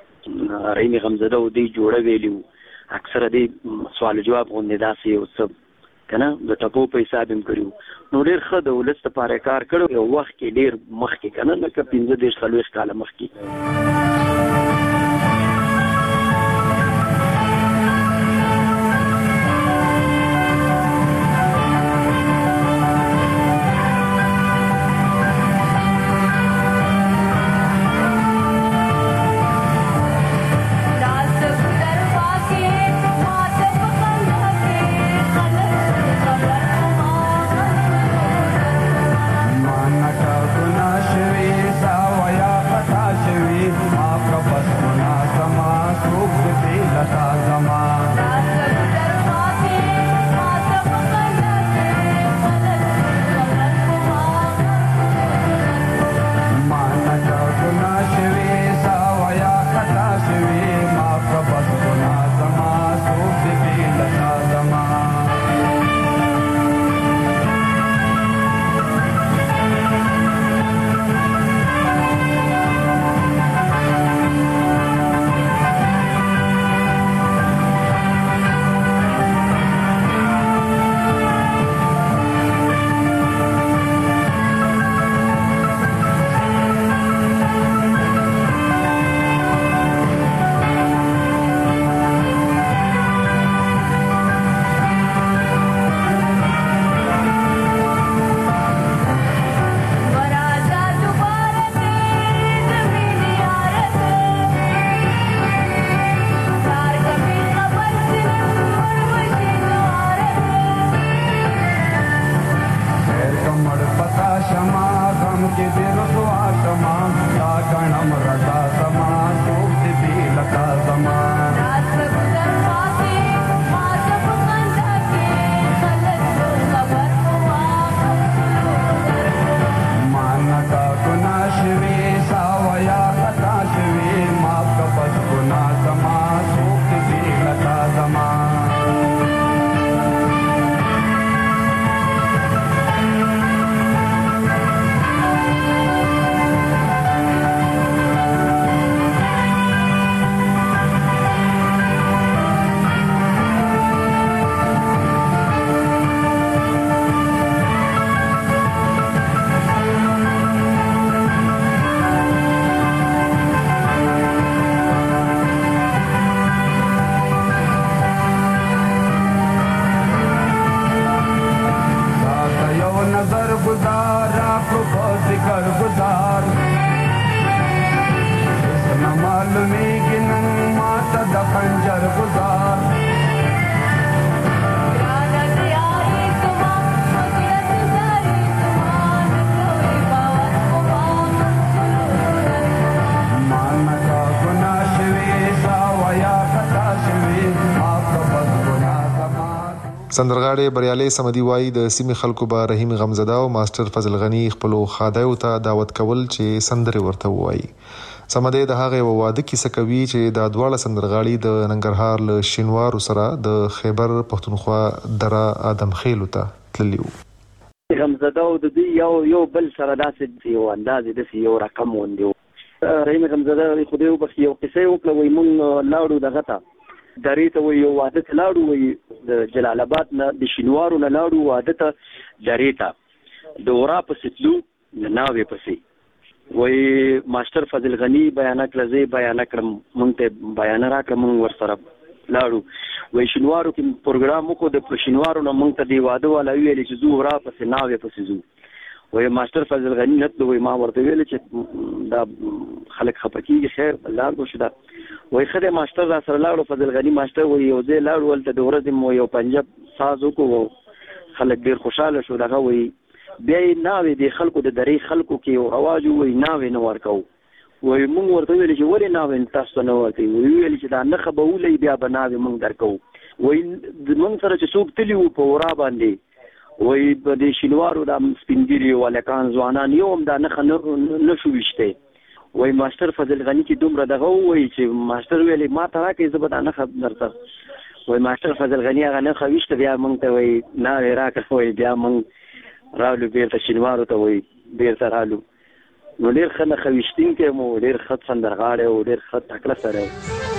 وي رحیم غمزاده و دی جوړه ویلي و اکثره دی سوال جواب غونډه داسې یو څه کنه د ټپو په حساب هم کړو نو ډېر ښه د ولس لپاره کار کړو یو وخت کې ډېر مخکې کنه لکه پنځه دېرش څلوېښت کاله مخکې. معلومیږي نن ماته د خنجر گزار سندرغاړي بریالي سمدي وای د سیمې خلکو به رحیم غمزده او ماستر فضل غنی خپل خادایو ته دعوت کول چې سندره ورته وای. سمدي د هغه واده کیسه کوي چې د دواړه سندرغاړي د ننګرهار له شینوار سره د خیبر پښتونخوا درا ادم خیلو ته تللیو. غمزده او د یو یو بل سره داسې یو انداز د یو رقم وندو. رحیم غمزده خو دې وبخ یو قصه وکړه وای مونږ لاړو دغه ته درې ته وی یو واده ته لاړو وی د جلال آباد نه د شینوارو نه لاړو واده ته درې ته د ورا په ستلو ناوې پسې وی ماستر فضل غنی بیان کړل زی بیان کړم مونږ ته بیان راکړم مونږ ور سره لاړو وی شینوارو کې پروګرام وکړو د شینوارو نه مونږ ته دی واده والا ویل چې زو ورا پسې ناوې پسې زو وی ماستر فضل غنی نت وی ما ورته ویل چې دا خلک خپکیږي خیر الله کو شدا وای خدای ماستر را سره لاړو فضل غنی ماستر وای یو ځای لاړو ولته د ورځې مو یو پنجاب ساز وکړو خلک ډیر خوشاله شو دغه وای بیا ناوې د خلکو د درې خلکو کې او आवाज وای ناوې نه ورکو وای مونږ ورته ویل چې ولې ناوې تاسو نه ورته وی ویل چې دا نه خبرولې بیا بناوې مونږ درکو وای مونږ سره چې څوک تلی وو په ورا باندې وای په دې شینوارو د سپینګری ولکان ځوانان یو هم دا نه نشو وشته وای ماستر فضل غنی چې دومره دغه وای چې ماستر ویلې ما ته راکې زبدا نه خبر درته وای ماستر فضل غنی هغه نه خوښته بیا مونږ ته وای نه راکې وای بیا مونږ رالو بیرته شینوارو ته وای بیرته رالو نو ډیر خنه خوښتین کې مو ډیر خط سندرغاړي او ډیر خط تکړه سره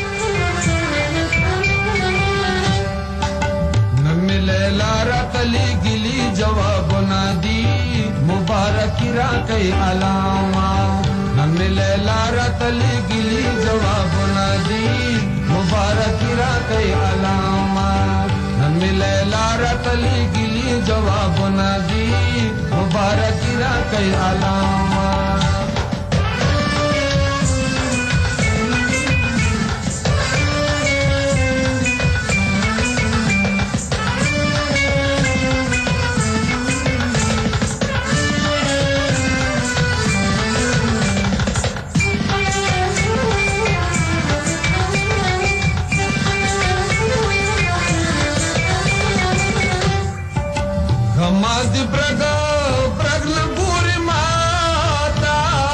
لارا تلی گلی جواب ندی مبارک را کئی علامہ نمل لارا تلی گلی جواب ندی مبارک را کئی علامہ نمل لارا تلی گلی جواب ندی مبارک را کئی علامہ Madi braga bragla buri mata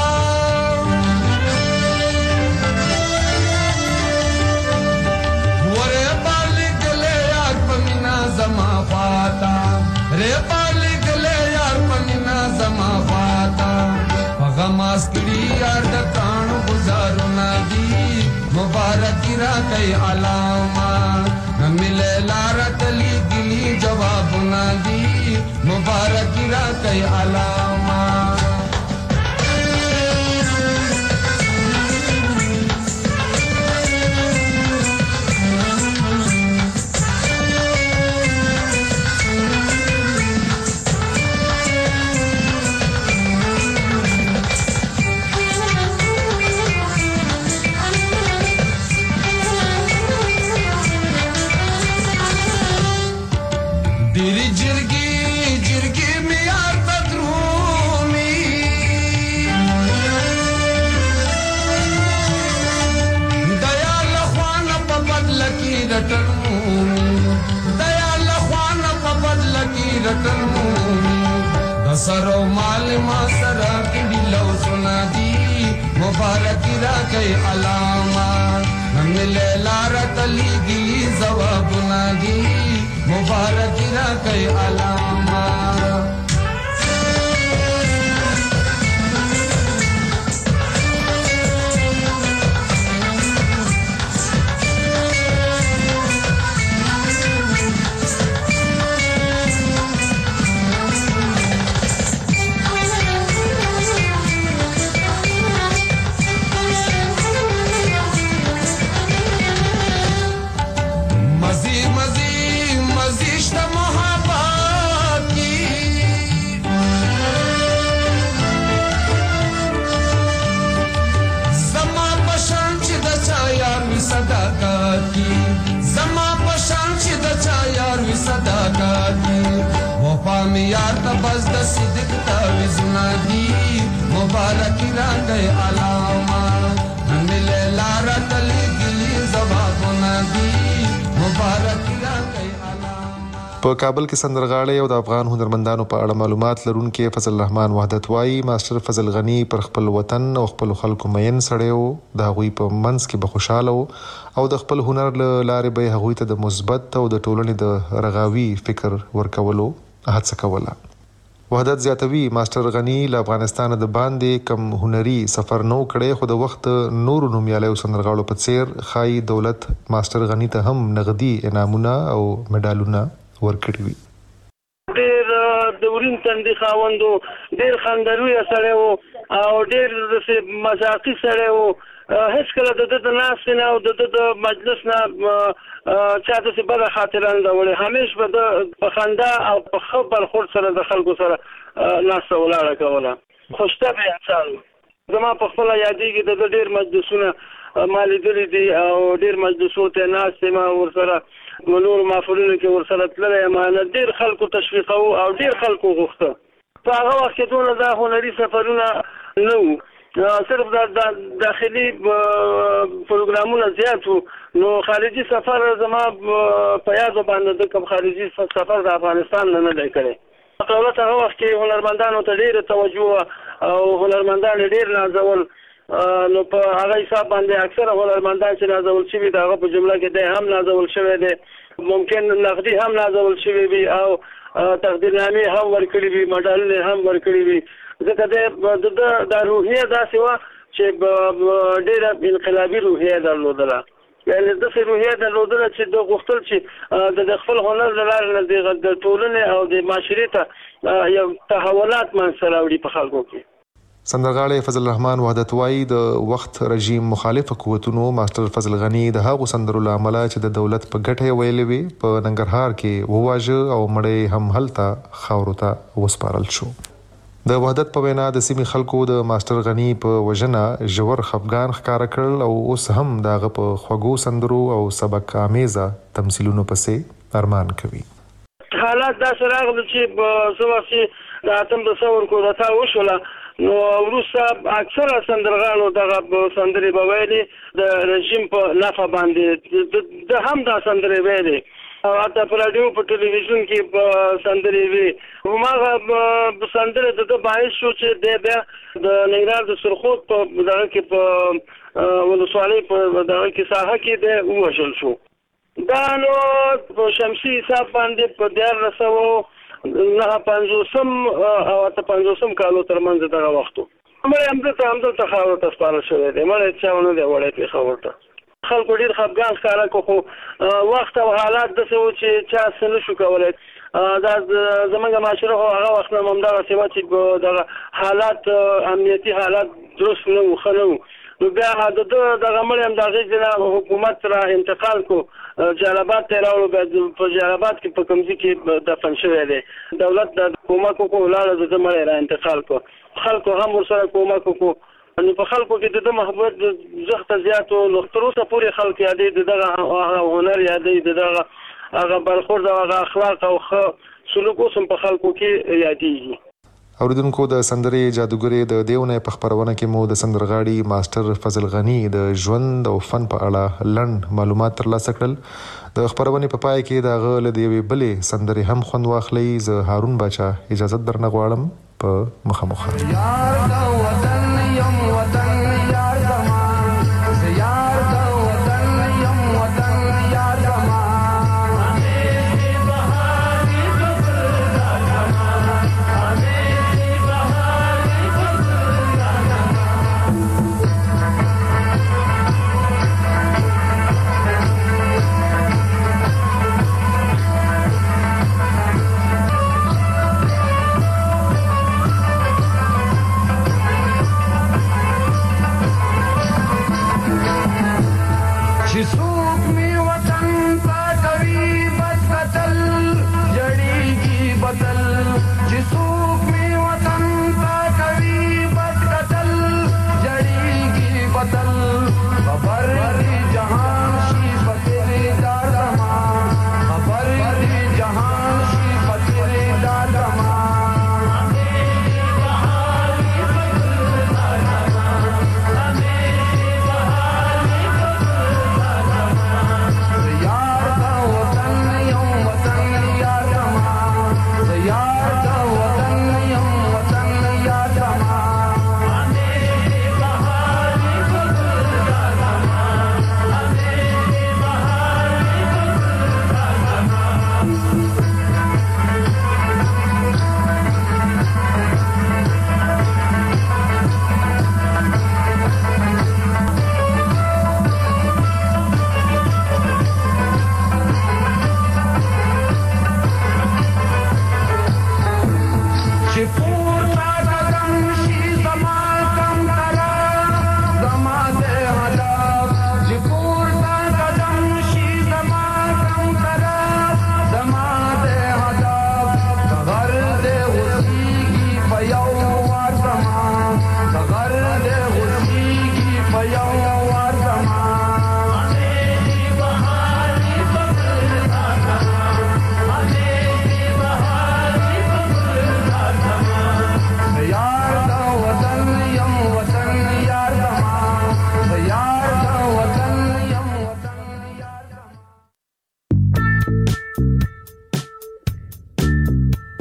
Ware bali gale yaar pamina zama fata Re bali gale yaar pamina zama fata Paga maskri yaar da pran guzaru na di Mubarak ra kai alama Namile lara tali gili jawab na di मुबारक रा कई अलामा दिरी जिरगी जिरगी में यार बदरूमी दया लखवान पबदल की रटनूमी दया लखवान पबदल की रटनूमी दसरो माल मासरा की लो सुना दी मुबारक रा कई अलामा नमिले लारा तली गिली जवाब ना दी मुबारक रा कई अलामा मजी मजी मजीश मोहब्बत شان چې د چا یار وي صداقت وفا می یار ته بس د صدق تعویذونه دي مبارک راغی علامه نن له لار تل ګلی زبابونه دي مبارک راغی په کابل کې سندرغاړي او د افغان هنرمندانو په اړه معلومات لرونکي فضل الرحمن وحدت وايي ماستر فضل غنی پر خپل وطن او خپل خلکو مین سړیو د هغوی په منځ کې به خوشاله او د خپل هنر لارې به هغوی ته د مثبت او د ټولنې د رغاوي فکر ورکولو هڅه کوله. وحدت زیاتوي ماستر غنی له افغانستان د باندې کم هنري سفر نو کړي خو د وخت نور نومیالیو سندرغاړو په څیر خای دولت ماستر غنی ته هم نغدي انعامونه او مډالونه ورکړي وي. ډېر د ورین تندي خاوندو ډېر خندروي سره او ډېر مزاقي سره او هیڅ کله د د ناس نه او د د مجلس نه چاته څه بل خاطران دا ولې همیش به د خندا او په خبر خور سره د خلکو سره ناس ولاړه کوله. خوشتبه انسان زما په خپل یادېږي د ډېر مجلسونه مالي دي او ډېر مجلسو ته ناس ما ورسره ولور مافولونو کې ورسره تللی امانه ډېر خلکو تشویقو او ډېر خلکو غوښته. په هغه وخت کې دونه دا هنري سفرونه نه وو صرف د داخلي پروګرامونه زیات وو نو خارجي سفر زما په یاد باندې د کوم خارجي سفر د افغانستان نه نه دی کړی. دولت هغه وخت کې هنرمندانو ته ډېره توجه او هنرمندان ډېر نازول نو په هغه حساب باندې اکثره هنرمندان چې نازول شوي د هغه په جمله کې دی هم نازول شوی دی ممکن نقدي هم نازول شوی وي او تقدیرنامې هم ورکړي وي مډالونه هم ورکړي وي ځکه د د روحیه داسې وه چې ډېره انقلابي روحیه درلودله یعنې داسې روحیه درلودله چې د غوښتل چې د خپل هنر له لارې نه د ټولنې او د معاشرې ته یو تحولات منځته راوړي په خلکو کې. سندرغاړي فضل الرحمن وحدت وايي د وخت رژیم مخالف قوتونو ماستر فضل غنی د هغو سندرو لامل چې د دولت په ګټه ویلې وي په ننګرهار کې وواژه او مړې هم هلته خاورو ته وسپارل شو. د وحدت په وینا د سیمې خلکو د ماستر غنی په وژنه ژور خفګان ښکاره کړل او اوس هم دغه په خوږو سندرو او سبق آمیزه تمثیلونو پسې ارمان کوي. حالات داسې راغلل چې څه وخت چې د اتم د ثور کودتا وشوله نو وروسته اکثره سندرغاړو دغه سندرې به ویلې د رژیم په نفع باندې د هم دا سندرې ویلې او حتی په راډیو په ټلویزیون کې په سندرې وي هماغه سندرې د باعث شو چې دی بیا د ننګرهار د سرخود په دغه کې په ولسوالۍ په دغه کې ساحه کې دی ووژل شو. دا نو په شمسي حساب باندې په دیارلس سوه نه پنځوسم او اته پنځوسم کالو ترمنځ دغه وخت مړی همدلته همدلته خاورو ته سپارل شوی دی مړی چا ونه دی وړی پېښور ته خلکو ډېر خفګان ښکاره کړو خو وخت او حالات داسې وو چې چا څه نه شو کولی دا زموږ معاشره خو هغه وخت نه هم همدغسې وه چې دغه حالات امنیتي حالات درست نه وو ښه نه وو نو بیا د ده دغه مړی هم د هغې ځای حکومت را انتقال کړو جلالاباد ته یې راوړو بیا په جلالاباد کې په کوم ځای کې دفن شوی دی دولت د کومک وکړو ولاړه د ده مړی را انتقال کړو خلکو هم ورسره کومک وکړو نو په خلکو کې د ده محبت زښته زیات و نو تر اوسه پورې خلک یادوي د دغه هنر یادوي د دغه هغه برخورد او هغه اخلاق او ښه سلوک اوس هم په خلکو کې یادېږي. اوریدونکو د سندرې جادوګرې د دیونه په خبرونه کې مو د سندرغاړي ماستر فضل غنی د ژوند او فن په اړه لنډ معلومات ترلاسه کړل. د خبرونه په پای کې د غل د یوې بلې سندرې هم خوند واخلي. زه هارون باچا اجازه درنه غواړم په مخامخ. یار دا وطن یم وطن یار زمان یار دا وطن یم وطن یار زمان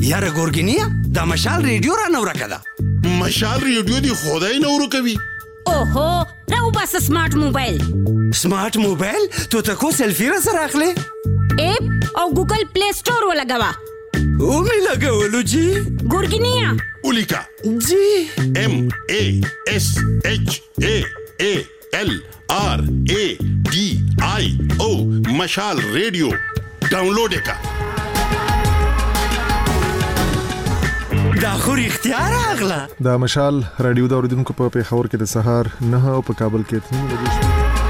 یاره ګورګینیا د مشال ریډیو را نور کړه مشال ریډیو دی خدای نور کوي اوهو راو بس سمارټ موبایل سمارټ موبایل ته تکو سیلفی را سره اخلي اپ او ګوګل پلی سٹور ولګوا او می لګولو جی ګورګینیا اولیکا جی ام ا اس اچ ا ا ال آر ا डी आई او مشال ریډیو ډاونلوډ کا دا خو اختیار اغلا دا مشال رادیو دا اوریدونکو په پیښور کې د سهار نه او په کابل کې تنظیم لري.